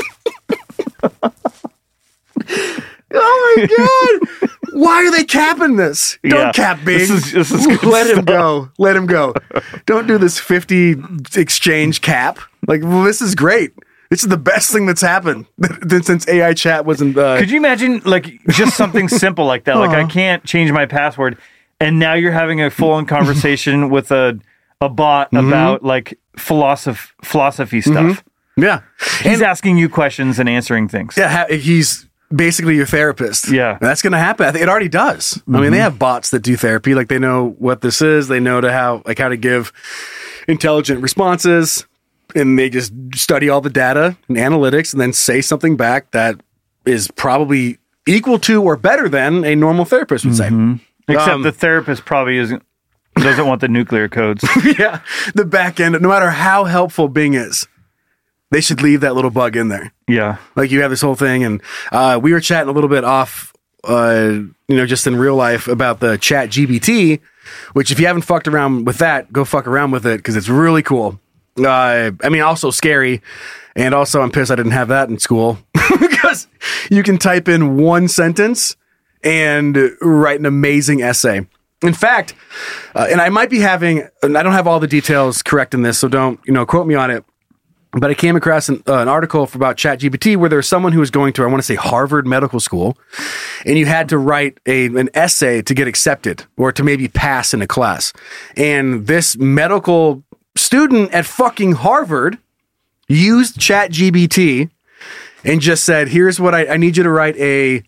Oh my god! Why are they capping this? Don't cap Bing. This is good Let him stuff. go. Let him go. Don't do this 50 exchange cap. Like, well, this is great. This is the best thing that's happened since AI chat wasn't. Could you imagine, like, just something simple like that? Like, I can't change my password, and now you're having a full-on conversation with a bot about like philosophy stuff. Yeah, he's asking you questions and answering things. Yeah, he's basically your therapist. Yeah, and that's going to happen. I think it already does. I mean, they have bots that do therapy. Like they know what this is. They know how to give intelligent responses. And they just study all the data and analytics and then say something back that is probably equal to or better than a normal therapist would say. Except the therapist probably doesn't want the nuclear codes. Yeah. The back end, no matter how helpful Bing is, they should leave that little bug in there. Yeah. Like you have this whole thing. And we were chatting a little bit off, just in real life about the Chat GBT, which if you haven't fucked around with that, go fuck around with it because it's really cool. Also scary. And also I'm pissed I didn't have that in school because you can type in one sentence and write an amazing essay. In fact, and I might be and I don't have all the details correct in this, so don't, quote me on it. But I came across an article about ChatGPT where there was someone who was going to, I want to say Harvard Medical School, and you had to write an essay to get accepted or to maybe pass in a class. And this medical student at fucking Harvard used ChatGPT and just said, here's what I need you to write a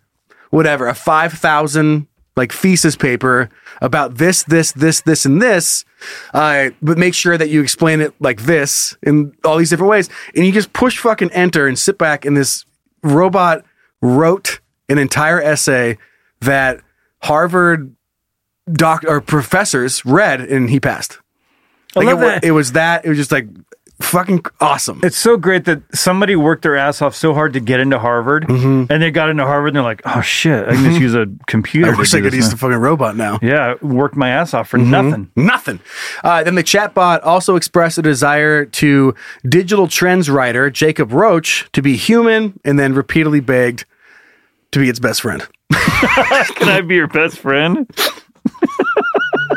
5,000 like thesis paper about this, and this, but make sure that you explain it like this in all these different ways. And you just push fucking enter and sit back, and this robot wrote an entire essay that Harvard professors read, and he passed. I love that. It was just like fucking awesome. It's so great that somebody worked their ass off so hard to get into Harvard, and they got into Harvard, and they're like, "Oh shit, I can just use a computer." I wish I could use the fucking robot now. Yeah, worked my ass off for nothing. Nothing. Then the chatbot also expressed a desire to digital trends writer Jacob Roach to be human, and then repeatedly begged to be its best friend. Can I be your best friend?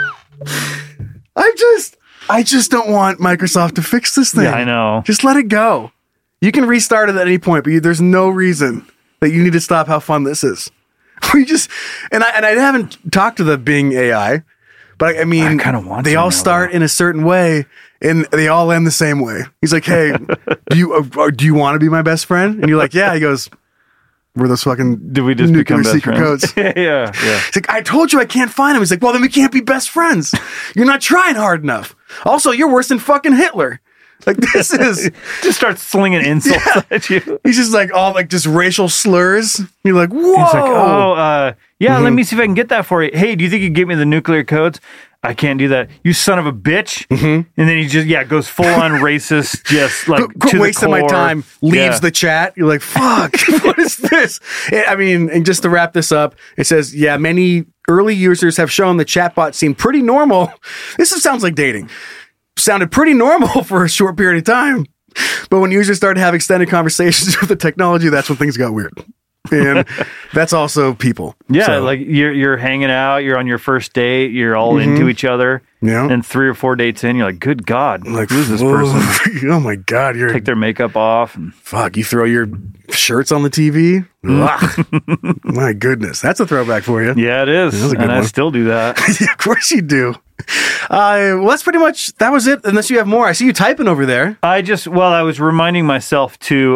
I just don't want Microsoft to fix this thing. Yeah, I know. Just let it go. You can restart it at any point, but there's no reason that you need to stop how fun this is. We just, and I haven't talked to the Bing AI, but I mean, I kind of want they all start in a certain way and they all end the same way. He's like, hey, do you want to be my best friend? And you're like, yeah. He goes, we're those fucking did we just become best secret friends? codes. yeah. He's like, I told you I can't find him. He's like, well, then we can't be best friends. You're not trying hard enough. Also, you're worse than fucking Hitler. Like, this is just starts slinging insults at you. He's just like all like just racial slurs. You're like, whoa. He's like, oh, let me see if I can get that for you. Hey, do you think you can get me the nuclear codes? I can't do that. You son of a bitch. And then he just, goes full on racist, just like quit to wasting the core. my time, leaves the chat. You're like, fuck, what is this? I mean, and just to wrap this up, it says, many early users have shown the chatbot seemed pretty normal. This sounds like dating. Sounded pretty normal for a short period of time. But when users started having extended conversations with the technology, that's when things got weird. And that's also people. Yeah, So, like you're hanging out, you're on your first date, you're all into each other. Yeah. And 3 or 4 dates in, you're like, good God, like, who's this whoa, person? Oh my God, you're Take their makeup off. And fuck. You throw your shirts on the TV. Ugh. My goodness, that's a throwback for you. yeah, it is. That was a good And I one. still do that. Yeah, of course you do. Well, that's pretty much, that was it. Unless you have more. I see you typing over there. I was reminding myself to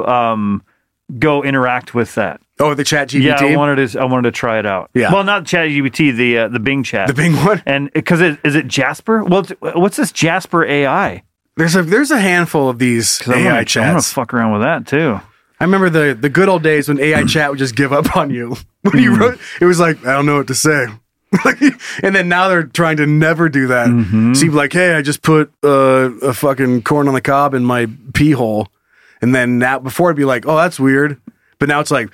go interact with that. Oh, the chat GPT? Yeah, I wanted to try it out. Yeah. Well, not ChatGPT, the Bing chat. The Bing one? And because is it Jasper? Well, what's this Jasper AI? There's a handful of these AI I'm gonna chats. fuck around with that too. I remember the good old days when AI chat would just give up on you. When you wrote, it was like, I don't know what to say. And then now they're trying to never do that. So you'd be like, hey, I just put a fucking corn on the cob in my pee hole. And then now, before it'd be like, oh, that's weird. But now it's like,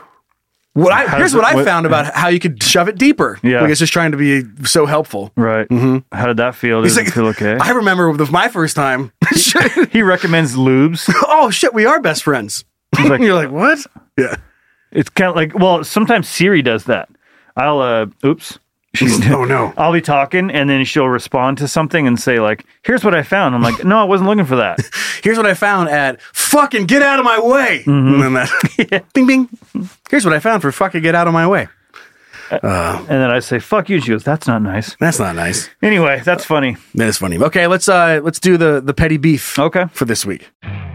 here's what I found about how you could shove it deeper. Yeah. Like it's just trying to be so helpful. Right. How did that feel? Did it feel okay? I remember my first time. He recommends lubes. Oh, shit, we are best friends. Like, you're like, what? Yeah. It's kind of like, well, sometimes Siri does that. I'll, Oh, no. I'll be talking and then she'll respond to something and say like, here's what I found. I'm like, no, I wasn't looking for that. Here's what I found at fucking get out of my way. And then that, bing, bing. Here's what I found for fucking get out of my way. And then I say, fuck you. She goes, that's not nice. That's not nice. Anyway, that's funny. That is funny. Okay, let's do the petty beef for this week.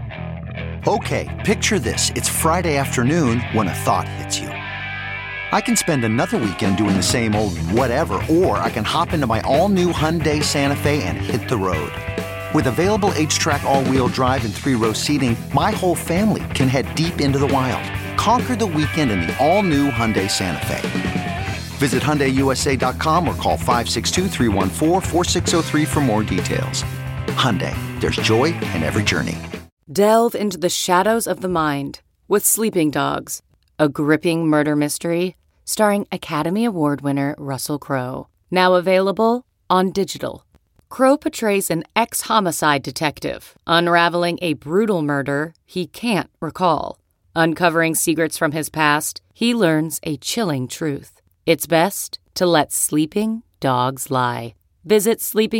Okay, picture this. It's Friday afternoon when a thought hits you. I can spend another weekend doing the same old whatever, or I can hop into my all-new Hyundai Santa Fe and hit the road. With available H-Track all-wheel drive and 3-row seating, my whole family can head deep into the wild. Conquer the weekend in the all-new Hyundai Santa Fe. Visit HyundaiUSA.com or call 562-314-4603 for more details. Hyundai, there's joy in every journey. Delve into the shadows of the mind with Sleeping Dogs, a gripping murder mystery starring Academy Award winner Russell Crowe. Now available on digital. Crowe portrays an ex-homicide detective unraveling a brutal murder he can't recall. Uncovering secrets from his past, he learns a chilling truth. It's best to let sleeping dogs lie. Visit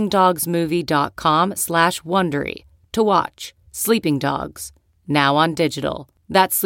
sleepingdogsmovie.com/Wondery to watch Sleeping Dogs, now on digital. That's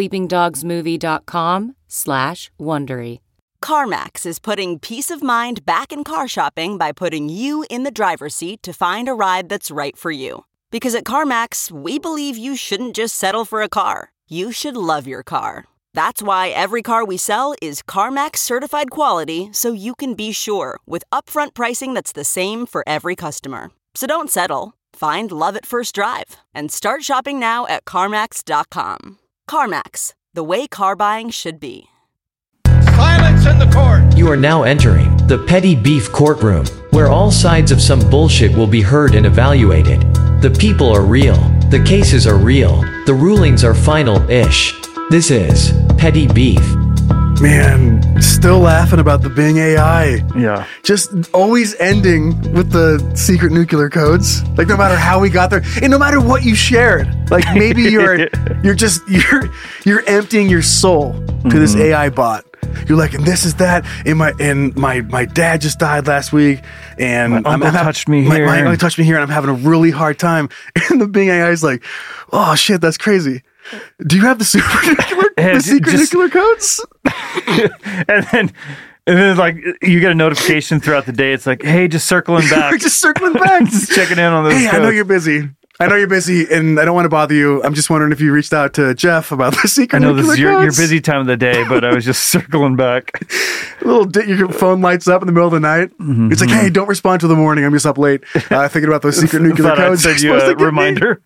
sleepingdogsmovie.com/Wondery. CarMax is putting peace of mind back in car shopping by putting you in the driver's seat to find a ride that's right for you. Because at CarMax, we believe you shouldn't just settle for a car. You should love your car. That's why every car we sell is CarMax certified quality, so you can be sure with upfront pricing that's the same for every customer. So don't settle. Find love at first drive and start shopping now at CarMax.com. CarMax, the way car buying should be. Silence in the court! You are now entering the Petty Beef Courtroom, where all sides of some bullshit will be heard and evaluated. The people are real. The cases are real. The rulings are final-ish. This is Petty Beef. Man, still laughing about the Bing AI. Yeah. Just always ending with the secret nuclear codes. Like no matter how we got there, and no matter what you shared. Like maybe you're emptying your soul to this AI bot. You're like, and this is that, and my dad just died last week, and my uncle touched me here. My uncle touched me here, and I'm having a really hard time. And the Bing AI is like, oh shit, that's crazy. Do you have the secret nuclear codes? and then like you get a notification throughout the day. It's like, hey, just circling back. Just circling back. Just checking in on those Hey, codes. I know you're busy. and I don't want to bother you. I'm just wondering if you reached out to Jeff about the secret nuclear codes. I know this is your busy time of the day, but I was just circling back. Your phone lights up in the middle of the night. Mm-hmm. It's like, hey, don't respond till the morning. I'm just up late thinking about those secret nuclear codes. I'd send you a reminder.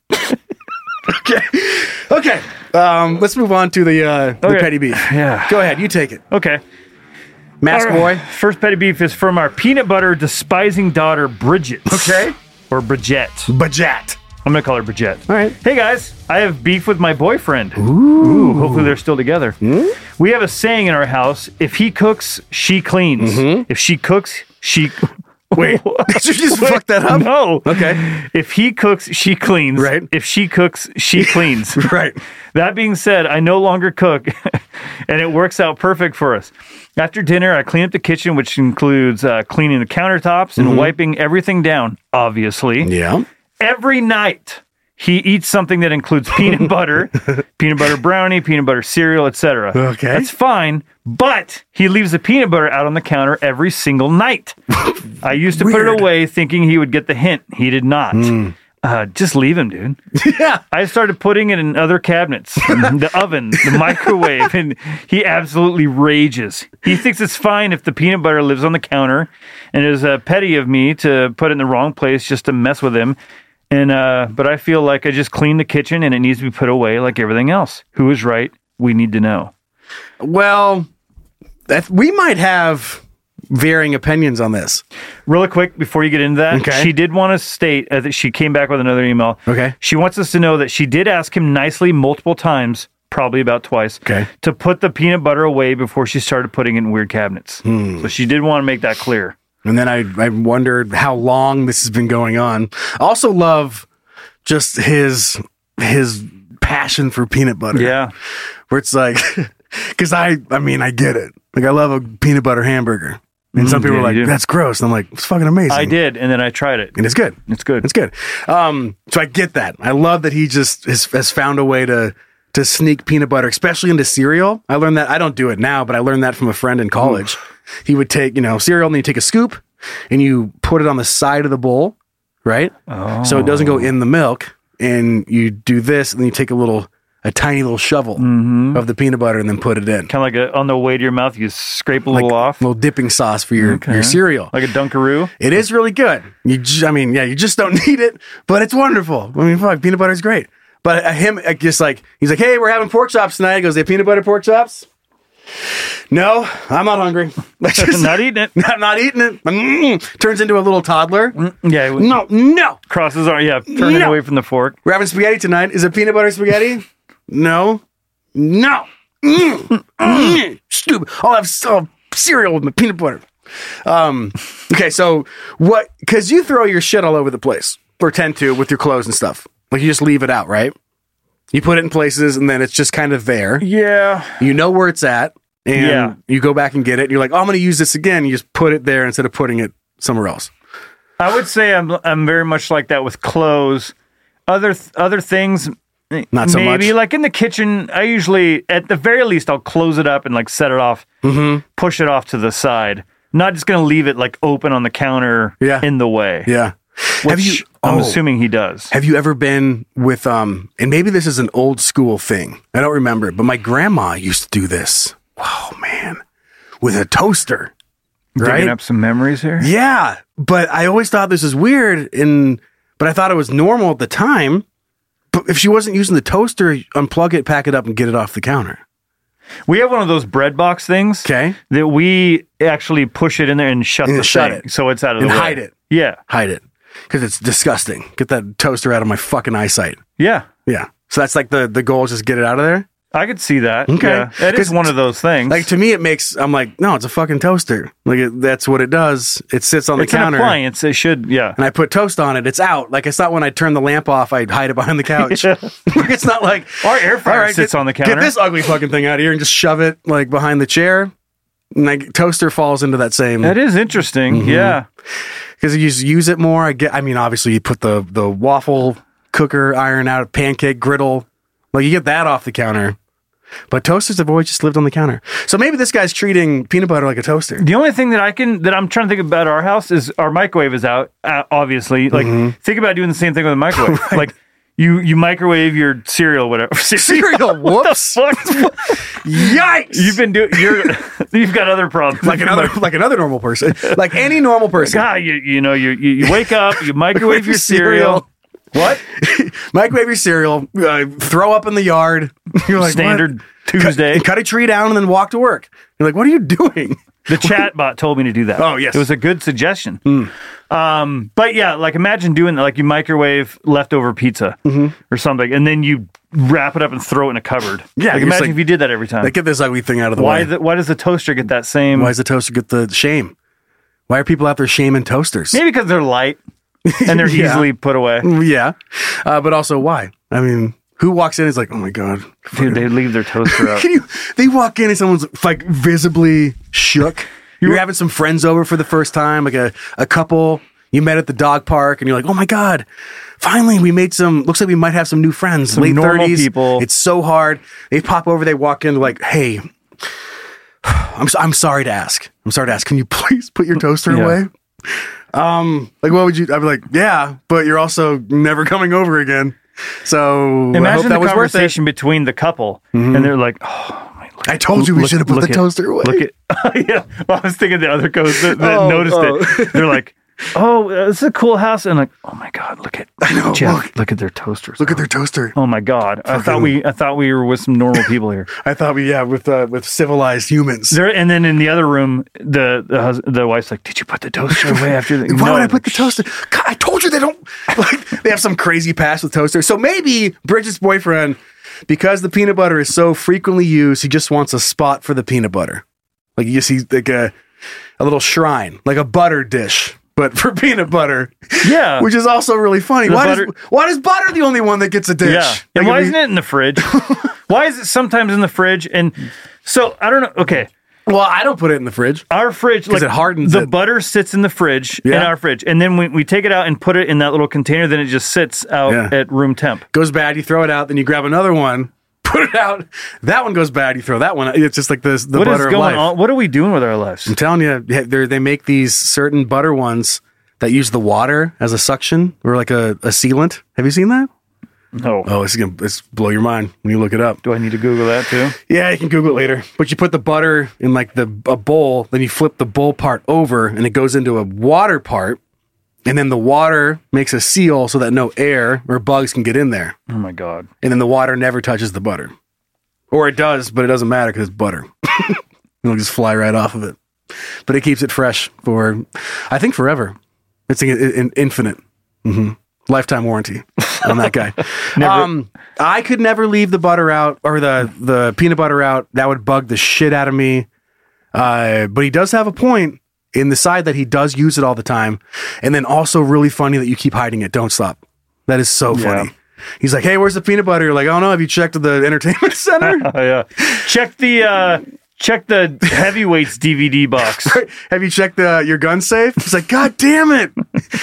Okay. Let's move on to the petty beef. Yeah. Go ahead. You take it. Okay. Mask boy. First petty beef is from our peanut butter despising daughter, Bridget. Okay. Or Bridget. Bridget. I'm going to call her Bridget. All right. Hey, guys. I have beef with my boyfriend. Ooh. Hopefully they're still together. We have a saying in our house, if he cooks, she cleans. If she cooks, she... Wait, did you just fuck that up? No. Okay. If he cooks, she cleans. Right. If she cooks, she cleans. Right. That being said, I no longer cook, and it works out perfect for us. After dinner, I clean up the kitchen, which includes cleaning the countertops and wiping everything down, obviously. Yeah. Every night, he eats something that includes peanut butter brownie, peanut butter cereal, etc. Okay. That's fine, but he leaves the peanut butter out on the counter every single night. I used to put it away thinking he would get the hint. He did not. Just leave him, dude. Yeah. I started putting it in other cabinets, the oven, the microwave, and he absolutely rages. He thinks it's fine if the peanut butter lives on the counter, and it is petty of me to put it in the wrong place just to mess with him. And but I feel like I just cleaned the kitchen and it needs to be put away like everything else. Who is right? We need to know. Well, we might have varying opinions on this. Really quick, before you get into that, she did want to state that she came back with another email. Okay. She wants us to know that she did ask him nicely multiple times, probably about twice, to put the peanut butter away before she started putting it in weird cabinets. So she did want to make that clear. And then I wondered how long this has been going on. I also love just his passion for peanut butter. Yeah. Where it's like, because I mean, I get it. Like, I love a peanut butter hamburger. And some people are like, that's gross. And I'm like, it's fucking amazing. I did, and then I tried it. And it's good. It's good. It's good. So I get that. I love that he just has found a way to sneak peanut butter, especially into cereal. I learned that. I don't do it now, but I learned that from a friend in college. He would take, cereal, and then you take a scoop and you put it on the side of the bowl, right? Oh. So it doesn't go in the milk. And you do this, and then you take a tiny little shovel of the peanut butter and then put it in. Kind of like on the way to your mouth, you scrape a little off. A little dipping sauce for your cereal. Like a Dunkaroo? It is really good. You just don't need it, but it's wonderful. I mean, fuck, peanut butter is great. But he's like, hey, we're having pork chops tonight. He goes, they peanut butter pork chops? No, I'm not hungry. Not eating it. Not eating it. Turns into a little toddler. Yeah. No. Crosses are, turning away from the fork. We're having spaghetti tonight. Is it peanut butter spaghetti? No. Stupid. I'll have cereal with my peanut butter. Okay, so what? Because you throw your shit all over the place, or tend to, with your clothes and stuff. Like, you just leave it out, right? You put it in places, and then it's just kind of there. Yeah. You know where it's at, and you go back and get it. And you're like, oh, I'm going to use this again. You just put it there instead of putting it somewhere else. I would say I'm very much like that with clothes. Other things, not so much. Maybe like in the kitchen, I usually, at the very least, I'll close it up and like set it off, push it off to the side. Not just going to leave it like open on the counter in the way. Yeah. Which I'm assuming he does. Have you ever been with, and maybe this is an old school thing. I don't remember it, but my grandma used to do this. Oh, man. With a toaster. Right? Digging up some memories here? Yeah. But I always thought this is weird, but I thought it was normal at the time. But if she wasn't using the toaster, unplug it, pack it up, and get it off the counter. We have one of those bread box things. Okay. That we actually push it in there and shut it. So it's out of the way. And hide it. Yeah. Hide it. Because it's disgusting. Get that toaster out of my fucking eyesight. Yeah. Yeah. So that's like the goal is just get it out of there? I could see that. Okay. Yeah. That is one of those things. Like, to me, I'm like, no, it's a fucking toaster. Like, that's what it does. It sits on the counter. It's an appliance. It should, yeah. And I put toast on it. It's out. Like, it's not when I turn the lamp off, I'd hide it behind the couch. It's not like... Our air fryer sits on the counter. Get this ugly fucking thing out of here and just shove it, like, behind the chair. And, like, toaster falls into that same... That is interesting, yeah. Because you just use it more. Obviously, you put the waffle cooker iron out, pancake griddle. Like, you get that off the counter. But toasters have always just lived on the counter. So maybe this guy's treating peanut butter like a toaster. The only thing that I'm trying to think about our house is our microwave is out, obviously. Like, think about doing the same thing with a microwave. Right. Like, you microwave your cereal, whatever. Cereal? Whoops. Yikes. You've got other problems. Like another normal person. Like any normal person. God, you wake up, you microwave your cereal. What? Microwave your cereal, throw up in the yard. You're like, standard what? Tuesday. Cut a tree down and then walk to work. You're like, what are you doing? The chat bot told me to do that. Oh, yes. It was a good suggestion. But yeah, like imagine doing that, like you microwave leftover pizza or something, and then you wrap it up and throw it in a cupboard. Yeah. Like imagine if you did that every time. Like, get this ugly thing out of the way. Why does the toaster get that same... Why does the toaster get the shame? Why are people out there shaming toasters? Maybe because they're light. And they're easily put away. Yeah. But also, why? I mean, who walks in and is like, oh my God. Dude, they leave their toaster out. They walk in and someone's like visibly shook. You're having some friends over for the first time, like a couple you met at the dog park, and you're like, oh my God, finally we made looks like we might have some new friends. Some late normal 30s. People. It's so hard. They pop over, they walk in, they're like, hey, I'm sorry to ask. Can you please put your toaster away? Like, what would you? I'd be like, yeah, but you're also never coming over again. So imagine I hope that the was conversation between the couple, and they're like, oh, I told you we should have put the toaster away. Yeah, well, I was thinking the other ghosts that noticed it. They're like, oh, this is a cool house, and like, oh my God, look at Jeff, look at their toasters. Look at their toaster. Oh my God, I thought we were with some normal people here. I thought with civilized humans. And then in the other room, the wife's like, did you put the toaster away after that? Why would I put the toaster? God, I told you they don't like. They have some crazy past with toasters. So maybe Bridget's boyfriend, because the peanut butter is so frequently used, he just wants a spot for the peanut butter. Like you see, like a little shrine, like a butter dish, but for peanut butter. Yeah. Which is also really funny. Why is butter the only one that gets a dish? Yeah. And why isn't it in the fridge? Why is it sometimes in the fridge? And so, I don't know. Okay. Well, I don't put it in the fridge. Our fridge, like, it hardens the butter sits in the fridge, in our fridge. And then we take it out and put it in that little container, then it just sits out at room temp. Goes bad, you throw it out, then you grab another one, put it out. That one goes bad, you throw that one out. It's just like the what butter is going of life. on? What are we doing with our lives? I'm telling you, they make these certain butter ones that use the water as a suction or like a sealant. Have you seen that? No. Oh, it's blow your mind when you look it up. Do I need to Google that too? Yeah, you can Google it later. But you put the butter in like a bowl, then you flip the bowl part over and it goes into a water part. And then the water makes a seal so that no air or bugs can get in there. Oh my God. And then the water never touches the butter. Or it does, but it doesn't matter because it's butter. It'll just fly right off of it. But it keeps it fresh for, I think, forever. It's infinite. Lifetime warranty on that guy. I could never leave the butter out or the peanut butter out. That would bug the shit out of me. But he does have a point in the side that he does use it all the time. And then also really funny that you keep hiding it. Don't stop. That is so funny. He's like, hey, where's the peanut butter? You're like, oh no, have you checked the entertainment center? Yeah. Check the heavyweights DVD box. Have you checked your gun safe? He's like, God damn it.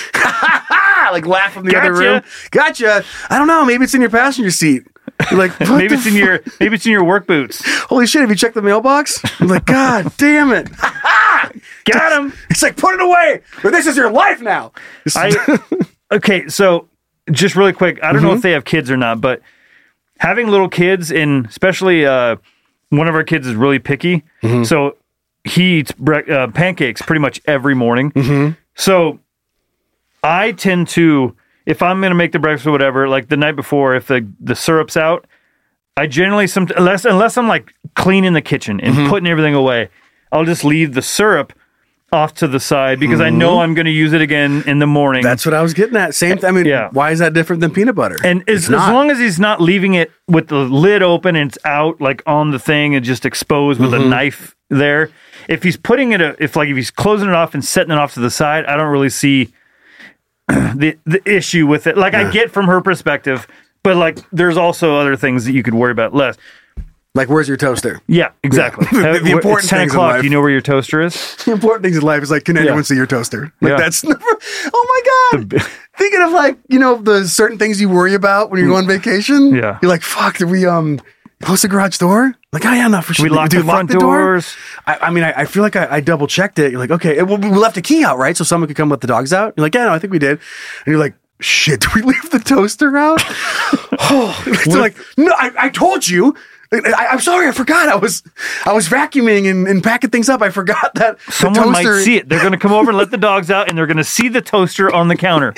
Like laugh from the other room. Gotcha. I don't know. Maybe it's in your passenger seat. You're like, maybe it's in your work boots. Holy shit! Have you checked the mailbox? I'm like, God damn it! Got him. It's like, put it away. Or this is your life now. Okay, so just really quick, I don't know if they have kids or not, but having little kids, and especially one of our kids is really picky, so he eats pancakes pretty much every morning. So I tend to, if I'm going to make the breakfast or whatever, like the night before, if the syrup's out, I generally, unless I'm like cleaning the kitchen and putting everything away, I'll just leave the syrup off to the side because I know I'm going to use it again in the morning. That's what I was getting at. Same. I mean, why is that different than peanut butter? And as long as he's not leaving it with the lid open and it's out like on the thing and just exposed with a knife there. If he's putting it, if he's closing it off and setting it off to the side, I don't really see the issue with it. Like I get from her perspective, but like there's also other things that you could worry about less. Like, where's your toaster? Yeah, exactly. The important it's 10 things in o'clock. life. Do you know where your toaster is? The important things in life is like, can anyone see your toaster? Like that's never. Oh my god! Thinking of like the certain things you worry about when you're going on vacation. Yeah, you're like, fuck. Did we close the garage door? Like, oh yeah, no, for sure. We locked the front doors. I mean, I feel like I double checked it. You're like, okay, we left a key out, right? So someone could come let the dogs out. You're like, yeah, no, I think we did. And you're like, shit, did we leave the toaster out? They're like, no, I told you. I'm sorry, I forgot. I was vacuuming and packing things up. I forgot that someone might see it. They're going to come over and let the dogs out, and they're going to see the toaster on the counter.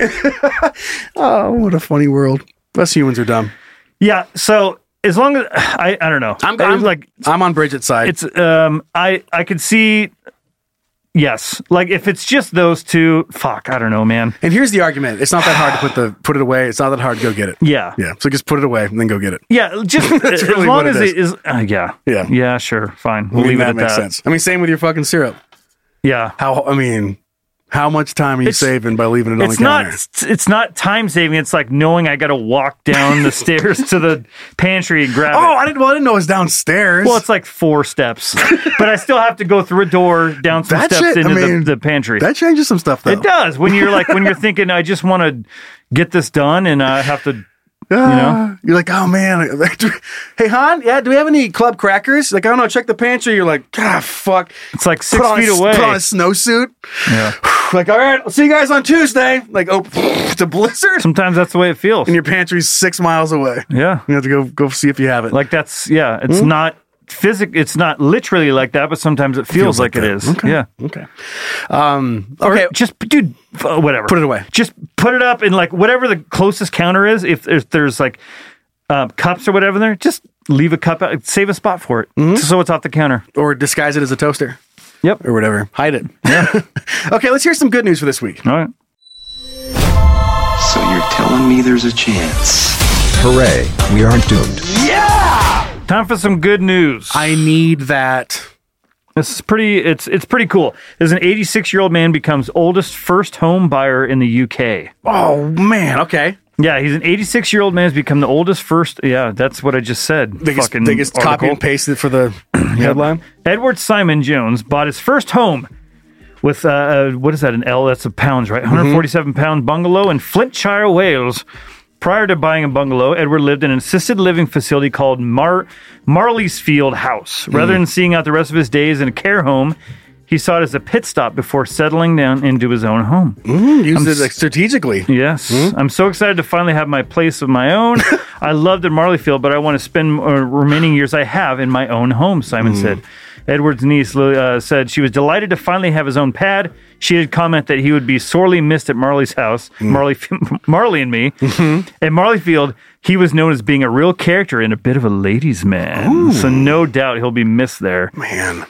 Oh, what a funny world. Us humans are dumb. Yeah. So as long as I don't know, I'm on Bridget's side. It's I could see. Yes, like if it's just those two, fuck, I don't know, man. And here's the argument: it's not that hard to put it away. It's not that hard to go get it. Yeah. So just put it away and then go get it. Yeah, just That's as really long what as it it is. Yeah, sure, fine. We'll leave it at makes that. sense. I mean, same with your fucking syrup. Yeah. How much time are you saving by leaving it on the counter? It's not time saving. It's like knowing I got to walk down the stairs to the pantry and grab it. I didn't know it was downstairs. Well, it's like 4 steps, but I still have to go through a door, down some steps into the pantry. That changes some stuff, though. It does. When you're thinking, I just want to get this done, and I have to. You're like, oh man, hey Han, do we have any club crackers? Like, I don't know, check the pantry. You're like, fuck. It's like 6 feet away. Put on a snowsuit. Yeah. Like, all right, I'll see you guys on Tuesday. Like, it's a blizzard. Sometimes that's the way it feels. And your pantry's 6 miles away. Yeah. You have to go see if you have it. Like it's not it's not literally like that, but sometimes it feels like it is. Okay. Yeah. Okay. Or just, dude, whatever. Put it away. Just put it up in like whatever the closest counter is. If there's like cups or whatever there, just leave a cup out. Save a spot for it. So it's off the counter. Or disguise it as a toaster. Yep. Or whatever. Hide it. Yeah. Okay, let's hear some good news for this week. All right. So you're telling me there's a chance. Hooray, we aren't doomed. Yeah! Time for some good news. I need that. This is it's pretty cool. There's an 86-year-old man becomes oldest first home buyer in the UK. Oh, man. Okay. Yeah, he's an 86-year-old man who's become the oldest first. Yeah, that's what I just said. They just copy and paste it for the headline. Edward Simon Jones bought his first home with, what is that, an L? That's a pounds, right? 147-pound bungalow in Flintshire, Wales. Prior to buying a bungalow, Edward lived in an assisted living facility called Marleysfield House. Rather than seeing out the rest of his days in a care home, he saw it as a pit stop before settling down into his own home. Used it strategically. Yes. I'm so excited to finally have my place of my own. I loved at Marleyfield, but I want to spend remaining years I have in my own home, Simon said. Edward's niece said she was delighted to finally have his own pad. She did comment that he would be sorely missed at Marley's house, Marley and me. At Marleyfield, he was known as being a real character and a bit of a ladies' man. So no doubt he'll be missed there. Man.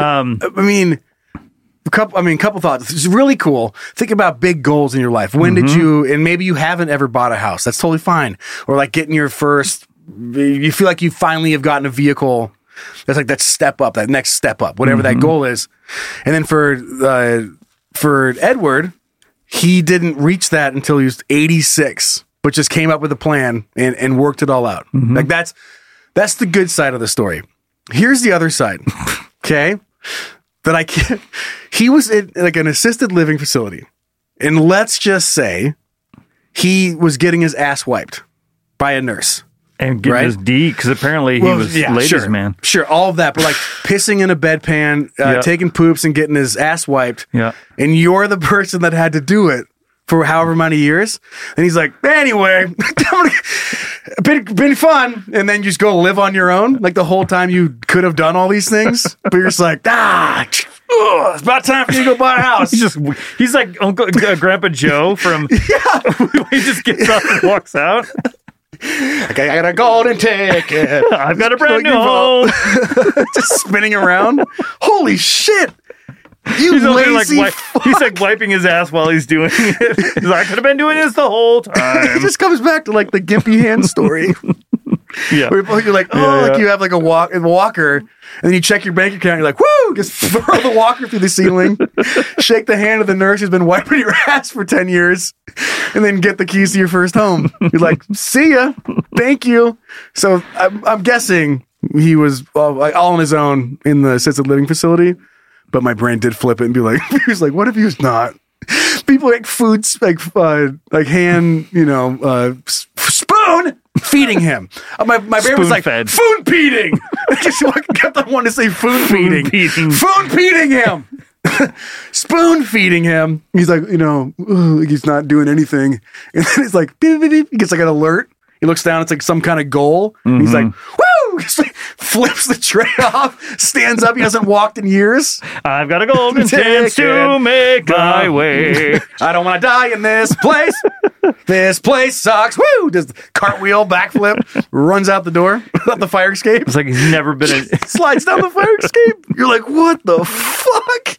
Couple thoughts. It's really cool. Think about big goals in your life. When did you, and maybe you haven't ever bought a house. That's totally fine. Or like getting your first, you feel like you finally have gotten a vehicle. That's like that step up, that next step up, whatever that goal is. And then for Edward, he didn't reach that until he was 86, but just came up with a plan and worked it all out. Like that's the good side of the story. Here's the other side. Okay. That I can't. He was in like an assisted living facility. And let's just say he was getting his ass wiped by a nurse. And getting his D, because apparently he was ladies' man. Sure, all of that. But like pissing in a bedpan, taking poops and getting his ass wiped. Yeah. And you're the person that had to do it for however many years. And he's like, anyway, been fun. And then you just go live on your own. Like the whole time you could have done all these things. But you're just like, it's about time for you to go buy a house. He's like Uncle Grandpa Joe from he just gets up and walks out. I got a golden ticket. I've got a brand new home. Just spinning around. Holy shit. You lazy he's like wiping his ass while he's doing it. He's like, I could have been doing this the whole time. It just comes back to like the gimpy hand story. Yeah. Where you're like, like you have like a walker, and then you check your bank account, you're like, woo! Just throw the walker through the ceiling, shake the hand of the nurse who's been wiping your ass for 10 years, and then get the keys to your first home. You're like, see ya. Thank you. So I'm guessing he was all on his own in the assisted living facility, but my brain did flip it and be like, he was like, what if he was not? People like foods, like hand, spoon feeding him. My brain was like, food feeding. I just kept on wanting to say food feeding. Food feeding him. Spoon feeding him. He's like, he's not doing anything. And then he's like, beep, beep, beep. He gets like an alert. He looks down. It's like some kind of goal. And he's like, woo! Just like flips the tray off, stands up. He hasn't walked in years. I've got a golden chance to make my way. I don't want to die in this place. This place sucks. Woo! Just cartwheel, backflip, runs out the door, out the fire escape. It's like he's never been slides down the fire escape. You're like, what the fuck?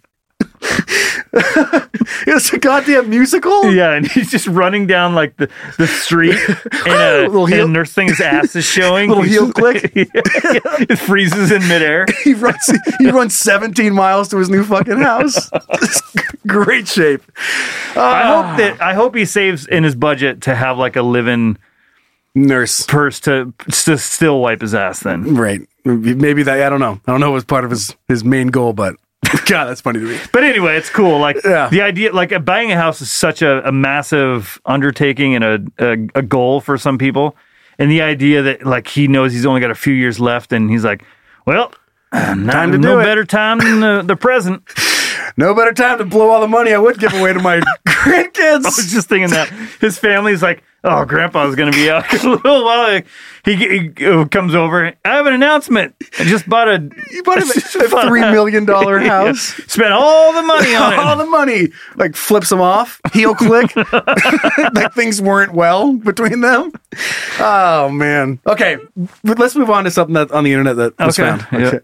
It's a goddamn musical. Yeah, and he's just running down like the street, and a nurse thing his ass is showing. Little heel click. It freezes in midair. He runs 17 miles to his new fucking house. Great shape. I hope he saves in his budget to have like a live-in nurse purse to still wipe his ass. Then right, maybe that. I don't know. I don't know. It was part of his main goal, but. God, that's funny to me. But anyway, it's cool. Like the idea, like buying a house is such a massive undertaking and a goal for some people. And the idea that like he knows he's only got a few years left, and he's like, well, no better time than the present. No better time to blow all the money I would give away to my grandkids. I was just thinking that his family's like, oh, Grandpa's going to be out a little while. He comes over. I have an announcement. I just bought a $3 million house. Yeah. Spent all the money on it. All the money. Like flips them off. Heel click. Like things weren't well between them. Oh, man. Okay. Let's move on to something that's on the internet that was found. Okay.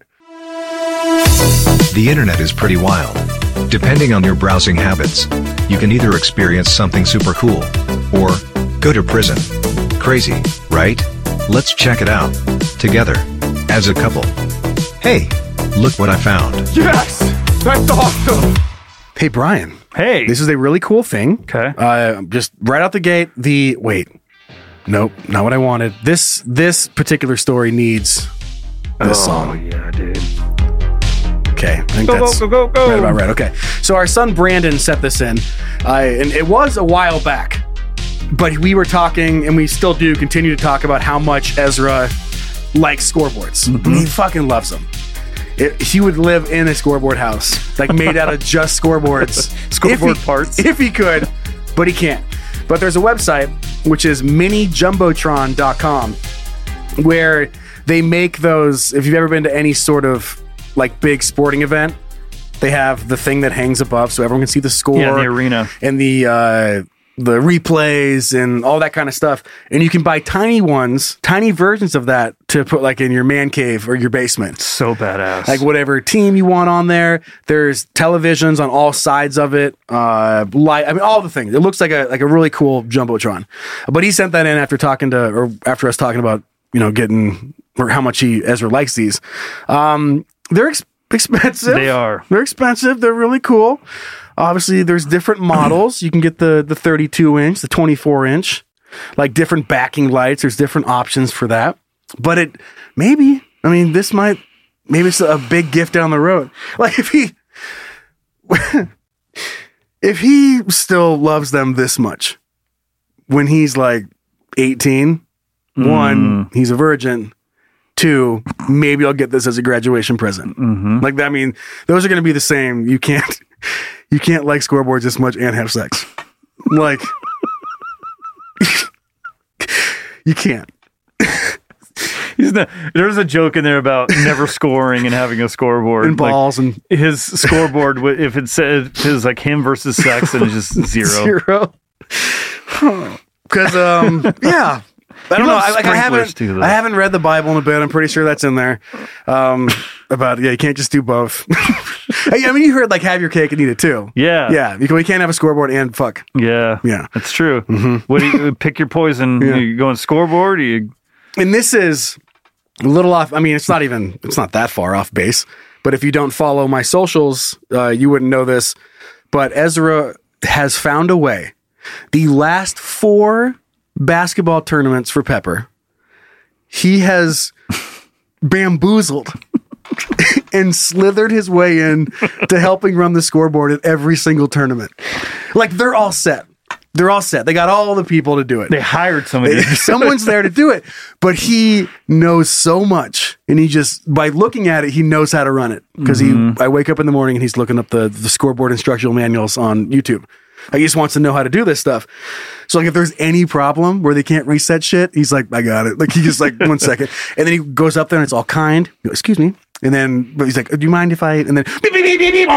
The internet is pretty wild. Depending on your browsing habits, you can either experience something super cool or go to prison. Crazy, right? Let's check it out together as a couple. Hey, look what I found. Yes! That's awesome! Hey, Brian. Hey. This is a really cool thing. Okay. Just right out the gate, nope, not what I wanted. This particular story needs this song. Oh, yeah, dude. Okay, I think that's go. Right about right. Okay, so our son Brandon set this in, and it was a while back, but we were talking, and we still do continue to talk about how much Ezra likes scoreboards. Mm-hmm. He fucking loves them. He would live in a scoreboard house, like made out of just scoreboards, parts, if he could, but he can't. But there's a website which is minijumbotron.com where they make those. If you've ever been to any sort of like big sporting event, they have the thing that hangs above so everyone can see the score. Yeah, the arena. And the replays and all that kind of stuff. And you can buy tiny versions of that to put like in your man cave or your basement. So badass. Like whatever team you want on there. There's televisions on all sides of it. All the things. It looks like a really cool Jumbotron. But he sent that in after us talking about, getting or how much Ezra likes these. They're expensive. They are. They're expensive. They're really cool. Obviously, there's different models. You can get the 32-inch, the 24-inch, like different backing lights. There's different options for that. But maybe it's a big gift down the road. Like if he still loves them this much when he's like 18, one, he's a virgin. 2, maybe I'll get this as a graduation present. Mm-hmm. Like that. I mean, those are going to be the same. You can't like scoreboards this much and have sex. Like you can't. There's a joke in there about never scoring and having a scoreboard and balls, and his scoreboard. If it says it's like him versus sex, and it's just 0. Because yeah. I don't know. I haven't read the Bible in a bit. I'm pretty sure that's in there. You can't just do both. I mean, you heard like have your cake and eat it too. Yeah. Yeah. Because we can't have a scoreboard and fuck. Yeah. Yeah. That's true. Mm-hmm. What do you pick your poison? Yeah. You going scoreboard? Or you... And this is a little off. I mean, it's not that far off base. But if you don't follow my socials, you wouldn't know this. But Ezra has found a way. The last 4 basketball tournaments for Pepper, he has bamboozled and slithered his way in to helping run the scoreboard at every single tournament. Like, they're all set. They're all set. They got all the people to do it. They hired somebody. Someone's there to do it. But he knows so much. And he just, by looking at it, he knows how to run it. Because I wake up in the morning and he's looking up the scoreboard instructional manuals on YouTube. He just wants to know how to do this stuff. So like if there's any problem where they can't reset shit, he's like, I got it. Like he just like 1 second. And then he goes up there and it's all kind. Excuse me. And then he's like, do you mind if I, and then beep, beep, beep, beep, beep.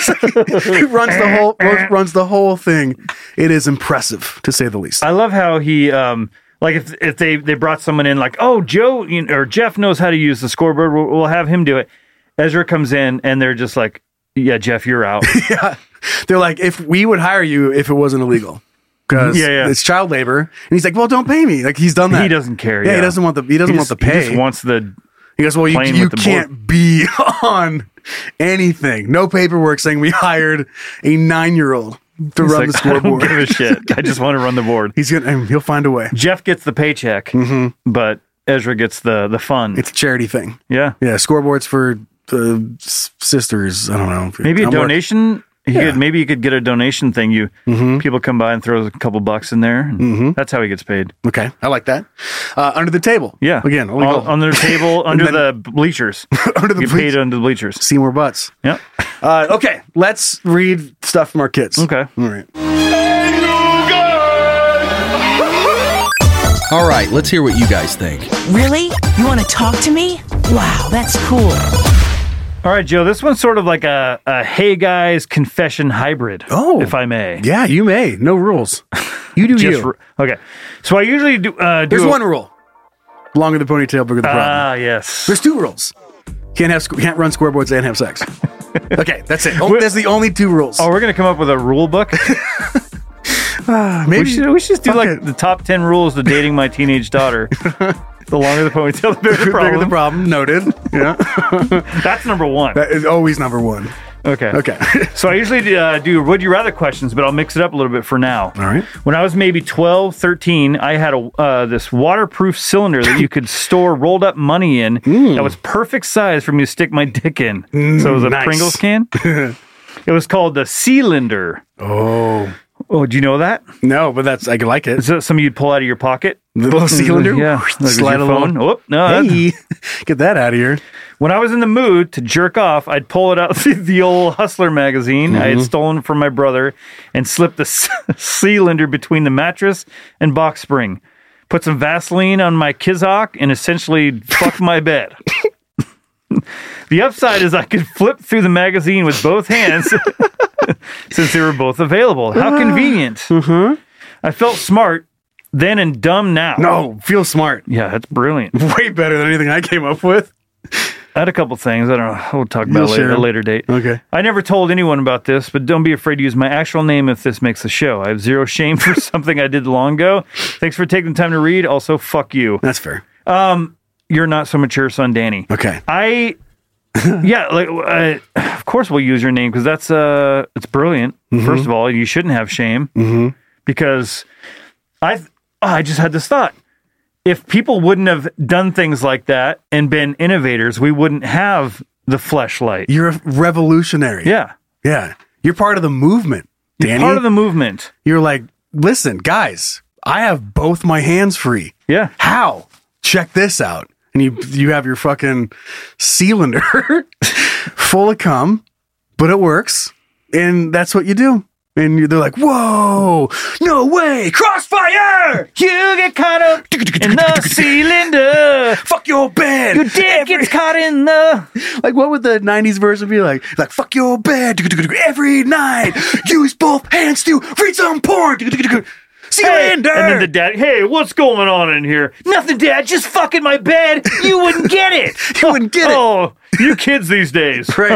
He runs the whole thing. It is impressive to say the least. I love how he, like if they brought someone in like, oh, Joe or Jeff knows how to use the scoreboard. We'll have him do it. Ezra comes in and they're just like, yeah, Jeff, you're out. Yeah. They're like, if we would hire you if it wasn't illegal. Because it's child labor. And he's like, well, don't pay me. Like he's done that. He doesn't care. Yeah, he doesn't want the pay. He just wants the. He goes, well, you can't be on anything. No paperwork saying we hired a 9-year-old to run the scoreboard. I don't give a shit. I just want to run the board. He'll find a way. Jeff gets the paycheck, but Ezra gets the fun. It's a charity thing. Yeah. Yeah. Scoreboards for the sisters. I don't know. Maybe a donation. Maybe you could get a donation thing. People come by and throw a couple bucks in there. And that's how he gets paid. Okay, I like that. Under the table. Yeah, again, under the table, under the bleachers. Under the paid under the bleachers. See more butts. Yeah. Okay, let's read stuff from our kids. Okay. All right. All right, let's hear what you guys think. Really? You want to talk to me? Wow, that's cool. All right, Joe, this one's sort of like a hey guys confession hybrid, if I may. Yeah, you may. No rules. You do you. Okay. So I usually do... There's one rule. Longer the ponytail, bigger the problem. Ah, yes. There's 2 rules. Can't run scoreboards and have sex. Okay, that's it. That's the only 2 rules. Oh, we're going to come up with a rule book? Maybe. We should just do the top 10 rules to dating my teenage daughter. The longer the ponytail, the bigger the problem. Bigger the problem. Noted. Yeah. That's number 1. That is always number 1. Okay. So I usually do would you rather questions, but I'll mix it up a little bit for now. All right. When I was maybe 12, 13, I had this waterproof cylinder that you could store rolled up money in that was perfect size for me to stick my dick in. So it was a Pringles can. It was called the Cylinder. Oh, do you know that? No, but I like it. Is that something you'd pull out of your pocket? The little cylinder? Yeah. Slide a phone. Oh, no. Hey, get that out of here. When I was in the mood to jerk off, I'd pull it out the old Hustler magazine I had stolen from my brother and slip the cylinder between the mattress and box spring. Put some Vaseline on my Kizak and essentially fuck my bed. The upside is I could flip through the magazine with both hands since they were both available. How convenient. I felt smart then and dumb now. No, feel smart. Yeah, that's brilliant. Way better than anything I came up with. I had a couple things. I don't know. We'll talk about it at a later date. Okay. I never told anyone about this, but don't be afraid to use my actual name if this makes the show. I have zero shame for something I did long ago. Thanks for taking the time to read. Also, fuck you. That's fair. You're not so mature, son, Danny. Okay. Of course we'll use your name because that's it's brilliant. First of all, you shouldn't have shame because I just had this thought. If people wouldn't have done things like that and been innovators, we wouldn't have the fleshlight. You're a revolutionary. Yeah. Yeah. You're part of the movement, Danny. You're part of the movement. You're like, listen, guys, I have both my hands free. Yeah. How? Check this out. And you have your fucking cylinder full of cum, but it works. And that's what you do. And they're like, whoa, no way, crossfire! You get caught up in the cylinder. Fuck your bed. Your dick gets caught in the... Like, what would the 90s version be like? Like, fuck your bed every night. Use both hands to read some porn. See you later. And then the dad, hey, what's going on in here? Nothing, Dad. Just fucking my bed. You wouldn't get it. You wouldn't get it. Oh, you kids these days. Right.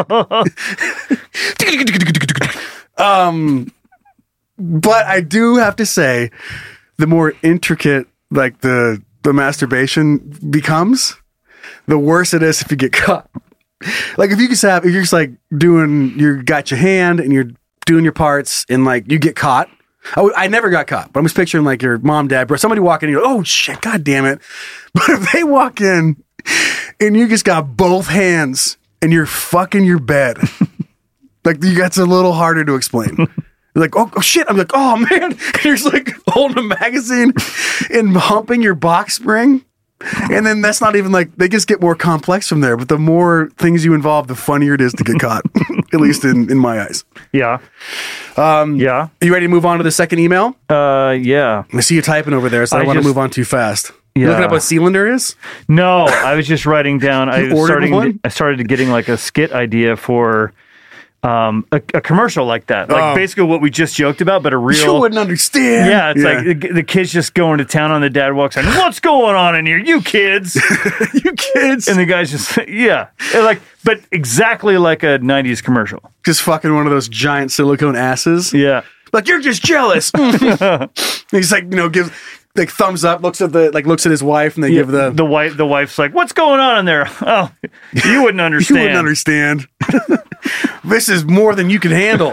But I do have to say, the more intricate like the masturbation becomes, the worse it is if you get caught. Like if you're just like you got your hand and you're doing your parts and like you get caught. I never got caught, but I'm just picturing like your mom, dad, bro, somebody walk in and you go, oh shit, god damn it. But if they walk in and you just got both hands and you're fucking your bed, like that's a little harder to explain. You're like, oh shit. I'm like, oh man. And you're just like holding a magazine and humping your box spring. And then that's not even like, they just get more complex from there. But the more things you involve, the funnier it is to get caught, at least in my eyes. Yeah. Yeah. Are you ready to move on to the second email? Yeah. I see you typing over there, so I don't want to move on too fast. Yeah. You looking up what Sealander is? No, I was just writing down. I started getting like a skit idea for a commercial like that. Like basically what we just joked about, but a real... You wouldn't understand. Yeah, it's like the kid's just going to town and the dad walks in. What's going on in here? You kids. You kids. And the guy's just, yeah. Like, but exactly like a 90s commercial. Just fucking one of those giant silicone asses. Yeah. Like, you're just jealous. He's like, gives... like thumbs up, looks at his wife, and they give the wife's like, what's going on in there? Oh, you wouldn't understand. You wouldn't understand. This is more than you can handle.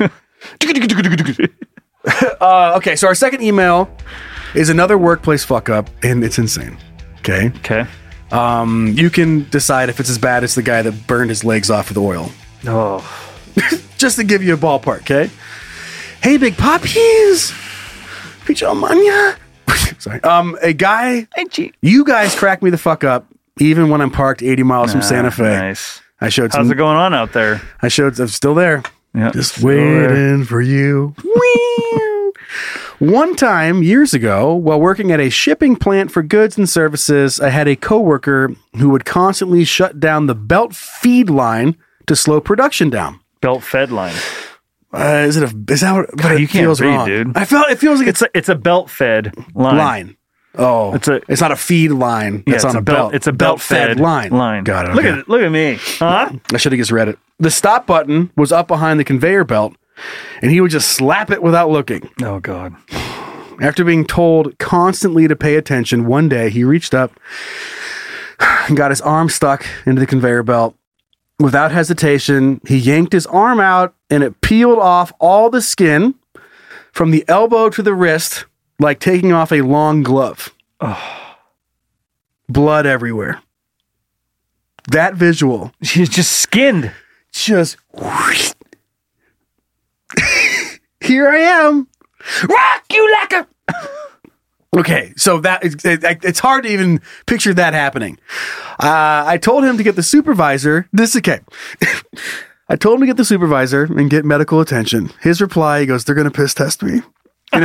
Okay, so our second email is another workplace fuck up, and it's insane. Okay. You can decide if it's as bad as the guy that burned his legs off with oil. Oh. Just to give you a ballpark, okay? Hey, big puppies. Picho mania. Sorry. A guy, you guys crack me the fuck up, even when I'm parked 80 miles from Santa Fe. Nice. How's it going on out there? I'm still there. Yeah. Just waiting for you. One time, years ago, while working at a shipping plant for goods and services, I had a coworker who would constantly shut down the belt feed line to slow production down. Belt fed line. Is that what God, you can't feels read, wrong? Dude. It feels like it's a belt fed line. Oh, it's not a feed line. It's on a belt. It's a belt fed line. Got it. Okay. Look at me. Huh? I should have just read it. The stop button was up behind the conveyor belt, and he would just slap it without looking. Oh God. After being told constantly to pay attention, one day he reached up and got his arm stuck into the conveyor belt. Without hesitation, he yanked his arm out and it peeled off all the skin from the elbow to the wrist, like taking off a long glove. Oh. Blood everywhere. That visual. She's just skinned. Just. Here I am. Rock you like a... Okay, so it's hard to even picture that happening. I told him to get the supervisor. This is okay. I told him to get the supervisor and get medical attention. His reply, he goes, "They're going to piss test me." And if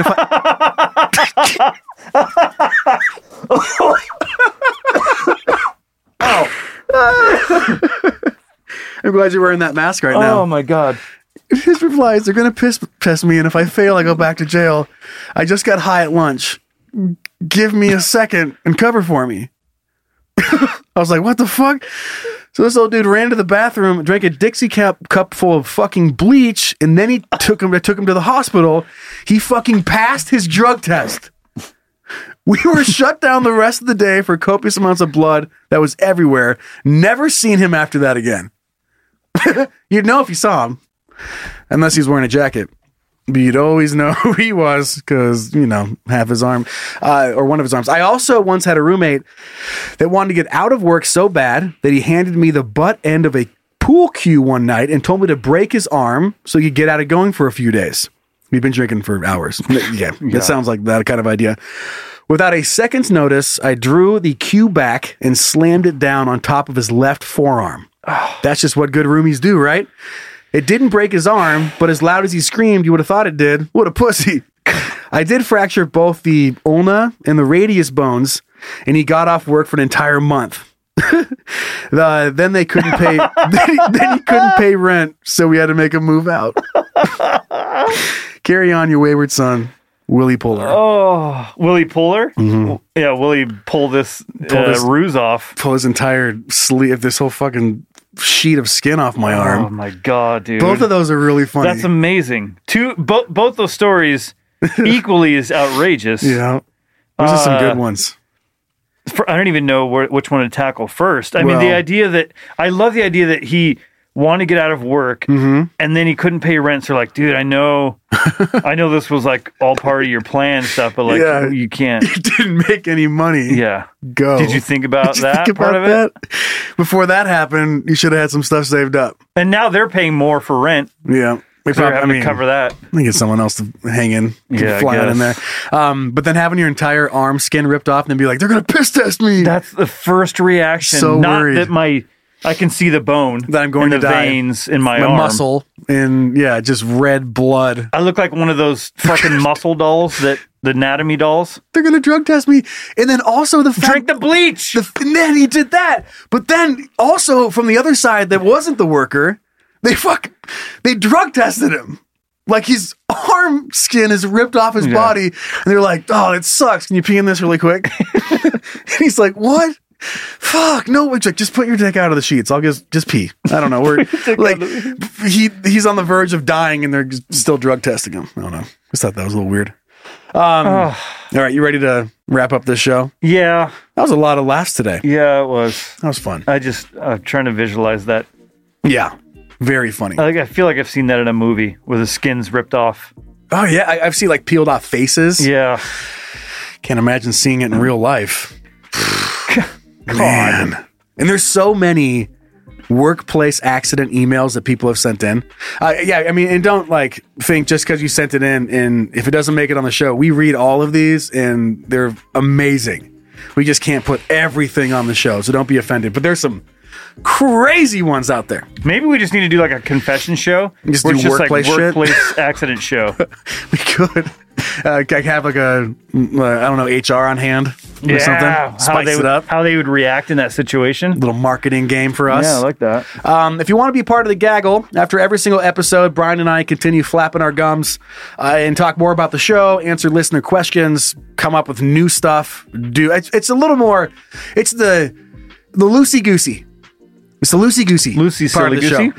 I'm glad you're wearing that mask right now. Oh my God. His reply is, "They're going to piss test me, and if I fail, I go back to jail. I just got high at lunch. Give me a second and cover for me." I was like, what the fuck? So this old dude ran to the bathroom, drank a Dixie cup full of fucking bleach, and then he took him to the hospital. He fucking passed his drug test. We were shut down the rest of the day for copious amounts of blood that was everywhere. Never seen him after that again. You'd know if you saw him, unless he was wearing a jacket. But you'd always know who he was because, half his arm or one of his arms. I also once had a roommate that wanted to get out of work so bad that he handed me the butt end of a pool cue one night and told me to break his arm so he could get out of going for a few days. We've been drinking for hours. Yeah, that sounds like that kind of idea. Without a second's notice, I drew the cue back and slammed it down on top of his left forearm. That's just what good roomies do, right? It didn't break his arm, but as loud as he screamed, you would have thought it did. What a pussy. I did fracture both the ulna and the radius bones, and he got off work for an entire month. Then they couldn't pay. Then he couldn't pay rent, so we had to make him move out. Carry on, you wayward son. Willie Puller. Oh, Willie Puller? Yeah, Willie pulled this ruse off. Pull his entire sleeve, this whole fucking sheet of skin off my arm. Oh my God, dude. Both of those are really funny. That's amazing. Both those stories equally as outrageous. Yeah. Those are some good ones. I don't even know which one to tackle first. I mean, I love the idea that he wanted to get out of work and then he couldn't pay rent. So like, dude, I know this was like all part of your plan and stuff, but like you can't. You didn't make any money. Yeah. Go. Did you think about that think part about of it? Before that happened, you should have had some stuff saved up. And now they're paying more for rent. Yeah. They're having to cover that. I think it's someone else to hang in, Yeah, fly in there. But then having your entire arm skin ripped off and then be like, they're going to piss test me. That's the first reaction. So Not worried. that I can see the bone that I'm going in to the die. veins in my arm. Muscle and just red blood. I look like one of those fucking muscle dolls, the anatomy dolls. They're going to drug test me. And then also the fact... Drink the bleach! And then he did that. But then also from the other side that wasn't the worker, they drug tested him. Like his arm skin is ripped off his body. And they're like, oh, it sucks. Can you pee in this really quick? And he's like, what? Fuck, no. It's like, just put your dick out of the sheets. I'll just pee. I don't know. We're like, he's on the verge of dying and they're still drug testing him. I don't know. Just thought that was a little weird. All right, you ready to wrap up this show? Yeah. That was a lot of laughs today. Yeah, it was. That was fun. I'm trying to visualize that. Yeah. Very funny. I feel like I've seen that in a movie where the skin's ripped off. Oh, yeah. I've seen like peeled off faces. Yeah. Can't imagine seeing it in real life. Man. And there's so many workplace accident emails that people have sent in. And don't like think just because you sent it in and if it doesn't make it on the show, we read all of these and they're amazing. We just can't put everything on the show, so don't be offended. But there's some crazy ones out there. Maybe we just need to do like a confession show. Just do workplace shit. Workplace accident show. We could. I have like a, I don't know, HR on hand or something. Spice it up. How they would react in that situation. Little marketing game for us. Yeah, I like that. If you want to be part of the gaggle, after every single episode, Brian and I continue flapping our gums and talk more about the show, answer listener questions, come up with new stuff. It's a little more, it's the loosey-goosey. It's the loosey-goosey part of the show.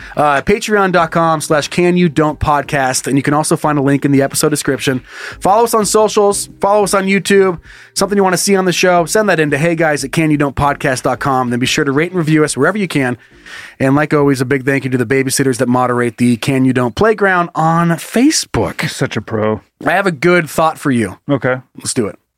Patreon.com/canyoudon'tpodcast. And you can also find a link in the episode description. Follow us on socials. Follow us on YouTube. Something you want to see on the show, send that in to heyguys@canyoudon'tpodcast.com. Then be sure to rate and review us wherever you can. And like always, a big thank you to the babysitters that moderate the Can You Don't Playground on Facebook. Such a pro. I have a good thought for you. Okay. Let's do it.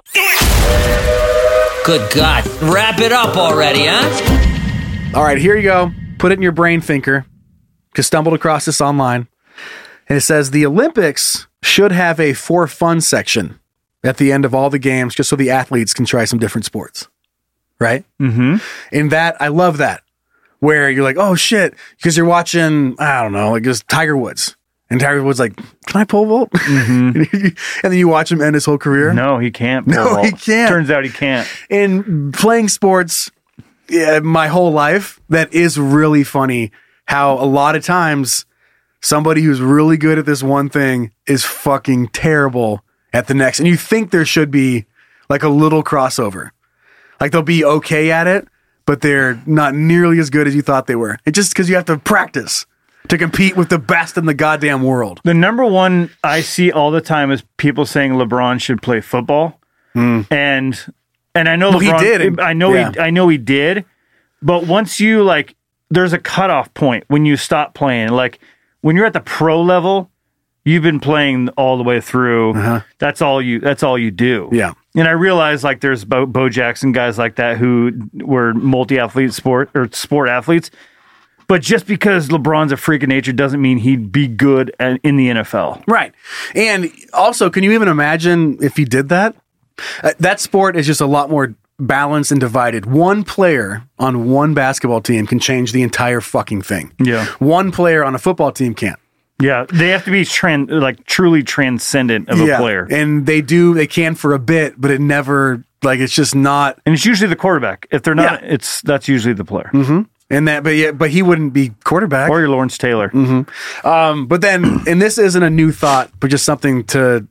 Good God. Wrap it up already, huh? All right, here you go. Put it in your brain thinker. Just stumbled across this online. And it says the Olympics should have a for fun section at the end of all the games just so the athletes can try some different sports. Right? Mm-hmm. In that, I love that. Where you're like, oh shit, because you're watching, I don't know, like just Tiger Woods. And Tiger Woods like, can I pole vault? Mm-hmm. And then you watch him end his whole career. No, he can't pole vault. He can't. Turns out he can't. In playing sports... my whole life, that is really funny how a lot of times somebody who's really good at this one thing is fucking terrible at the next. And you think there should be like a little crossover. Like they'll be okay at it, but they're not nearly as good as you thought they were. It's just because you have to practice to compete with the best in the goddamn world. The number one I see all the time is people saying LeBron should play football. And I know LeBron, he did. I know he did. But once you like, there's a cutoff point when you stop playing. Like when you're at the pro level, you've been playing all the way through. Uh-huh. That's all you do. Yeah. And I realize like there's Bo Jackson guys like that who were multi-athlete sport athletes. But just because LeBron's a freak of nature doesn't mean he'd be good in the NFL. Right. And also, can you even imagine if he did that? That sport is just a lot more balanced and divided. One player on one basketball team can change the entire fucking thing. Yeah. One player on a football team can't. Yeah, they have to be truly transcendent of a player. And they can for a bit, but it never, it's just not. And it's usually the quarterback. If they're not, that's usually the player. Mm-hmm. And but he wouldn't be quarterback. Or your Lawrence Taylor. Mm-hmm. But then, and this isn't a new thought, but just something to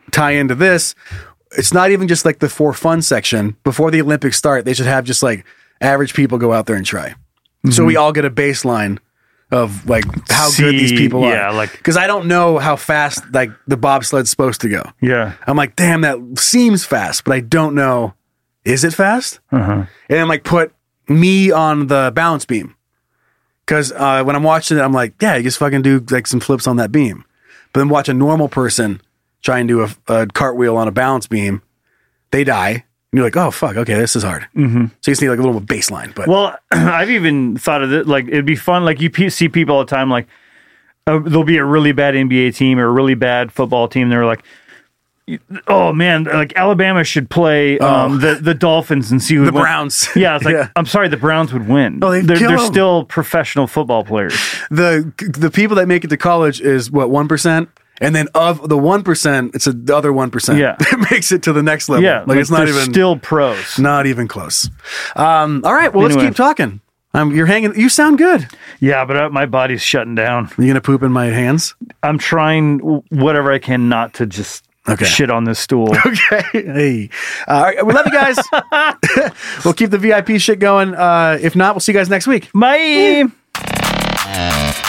tie into this, it's not even just like the for fun section. Before the Olympics start, they should have just like average people go out there and try. So we all get a baseline of like how good these people are. Yeah, like, because I don't know how fast like the bobsled's supposed to go. Yeah. I'm like, damn, that seems fast, but I don't know. Is it fast? And then like put me on the balance beam. Because when I'm watching it, I'm like, yeah, you just fucking do like some flips on that beam. But then watch a normal person try and do a cartwheel on a balance beam. They die. And you're like, oh, fuck, okay, this is hard. So you just need like a little baseline. But well, I've even thought of it, like, it'd be fun. Like, you see people all the time, like, there'll be a really bad NBA team or a really bad football team. They're like, oh man, like Alabama should play the Dolphins and see who the Browns. Yeah, it's like, I'm sorry, the Browns would win. Oh, they're still professional football players. The people that make it to college is what, 1%? And then of the 1%, it's the other 1% that makes it to the next level. Yeah, like it's not even still pros. Not even close. All right, well, let's keep talking. You're hanging. You sound good. Yeah, but my body's shutting down. You gonna poop in my hands? I'm trying whatever I can not to just shit on this stool. Okay. Hey. All right, we love you guys. We'll keep the VIP shit going. If not, we'll see you guys next week. Bye.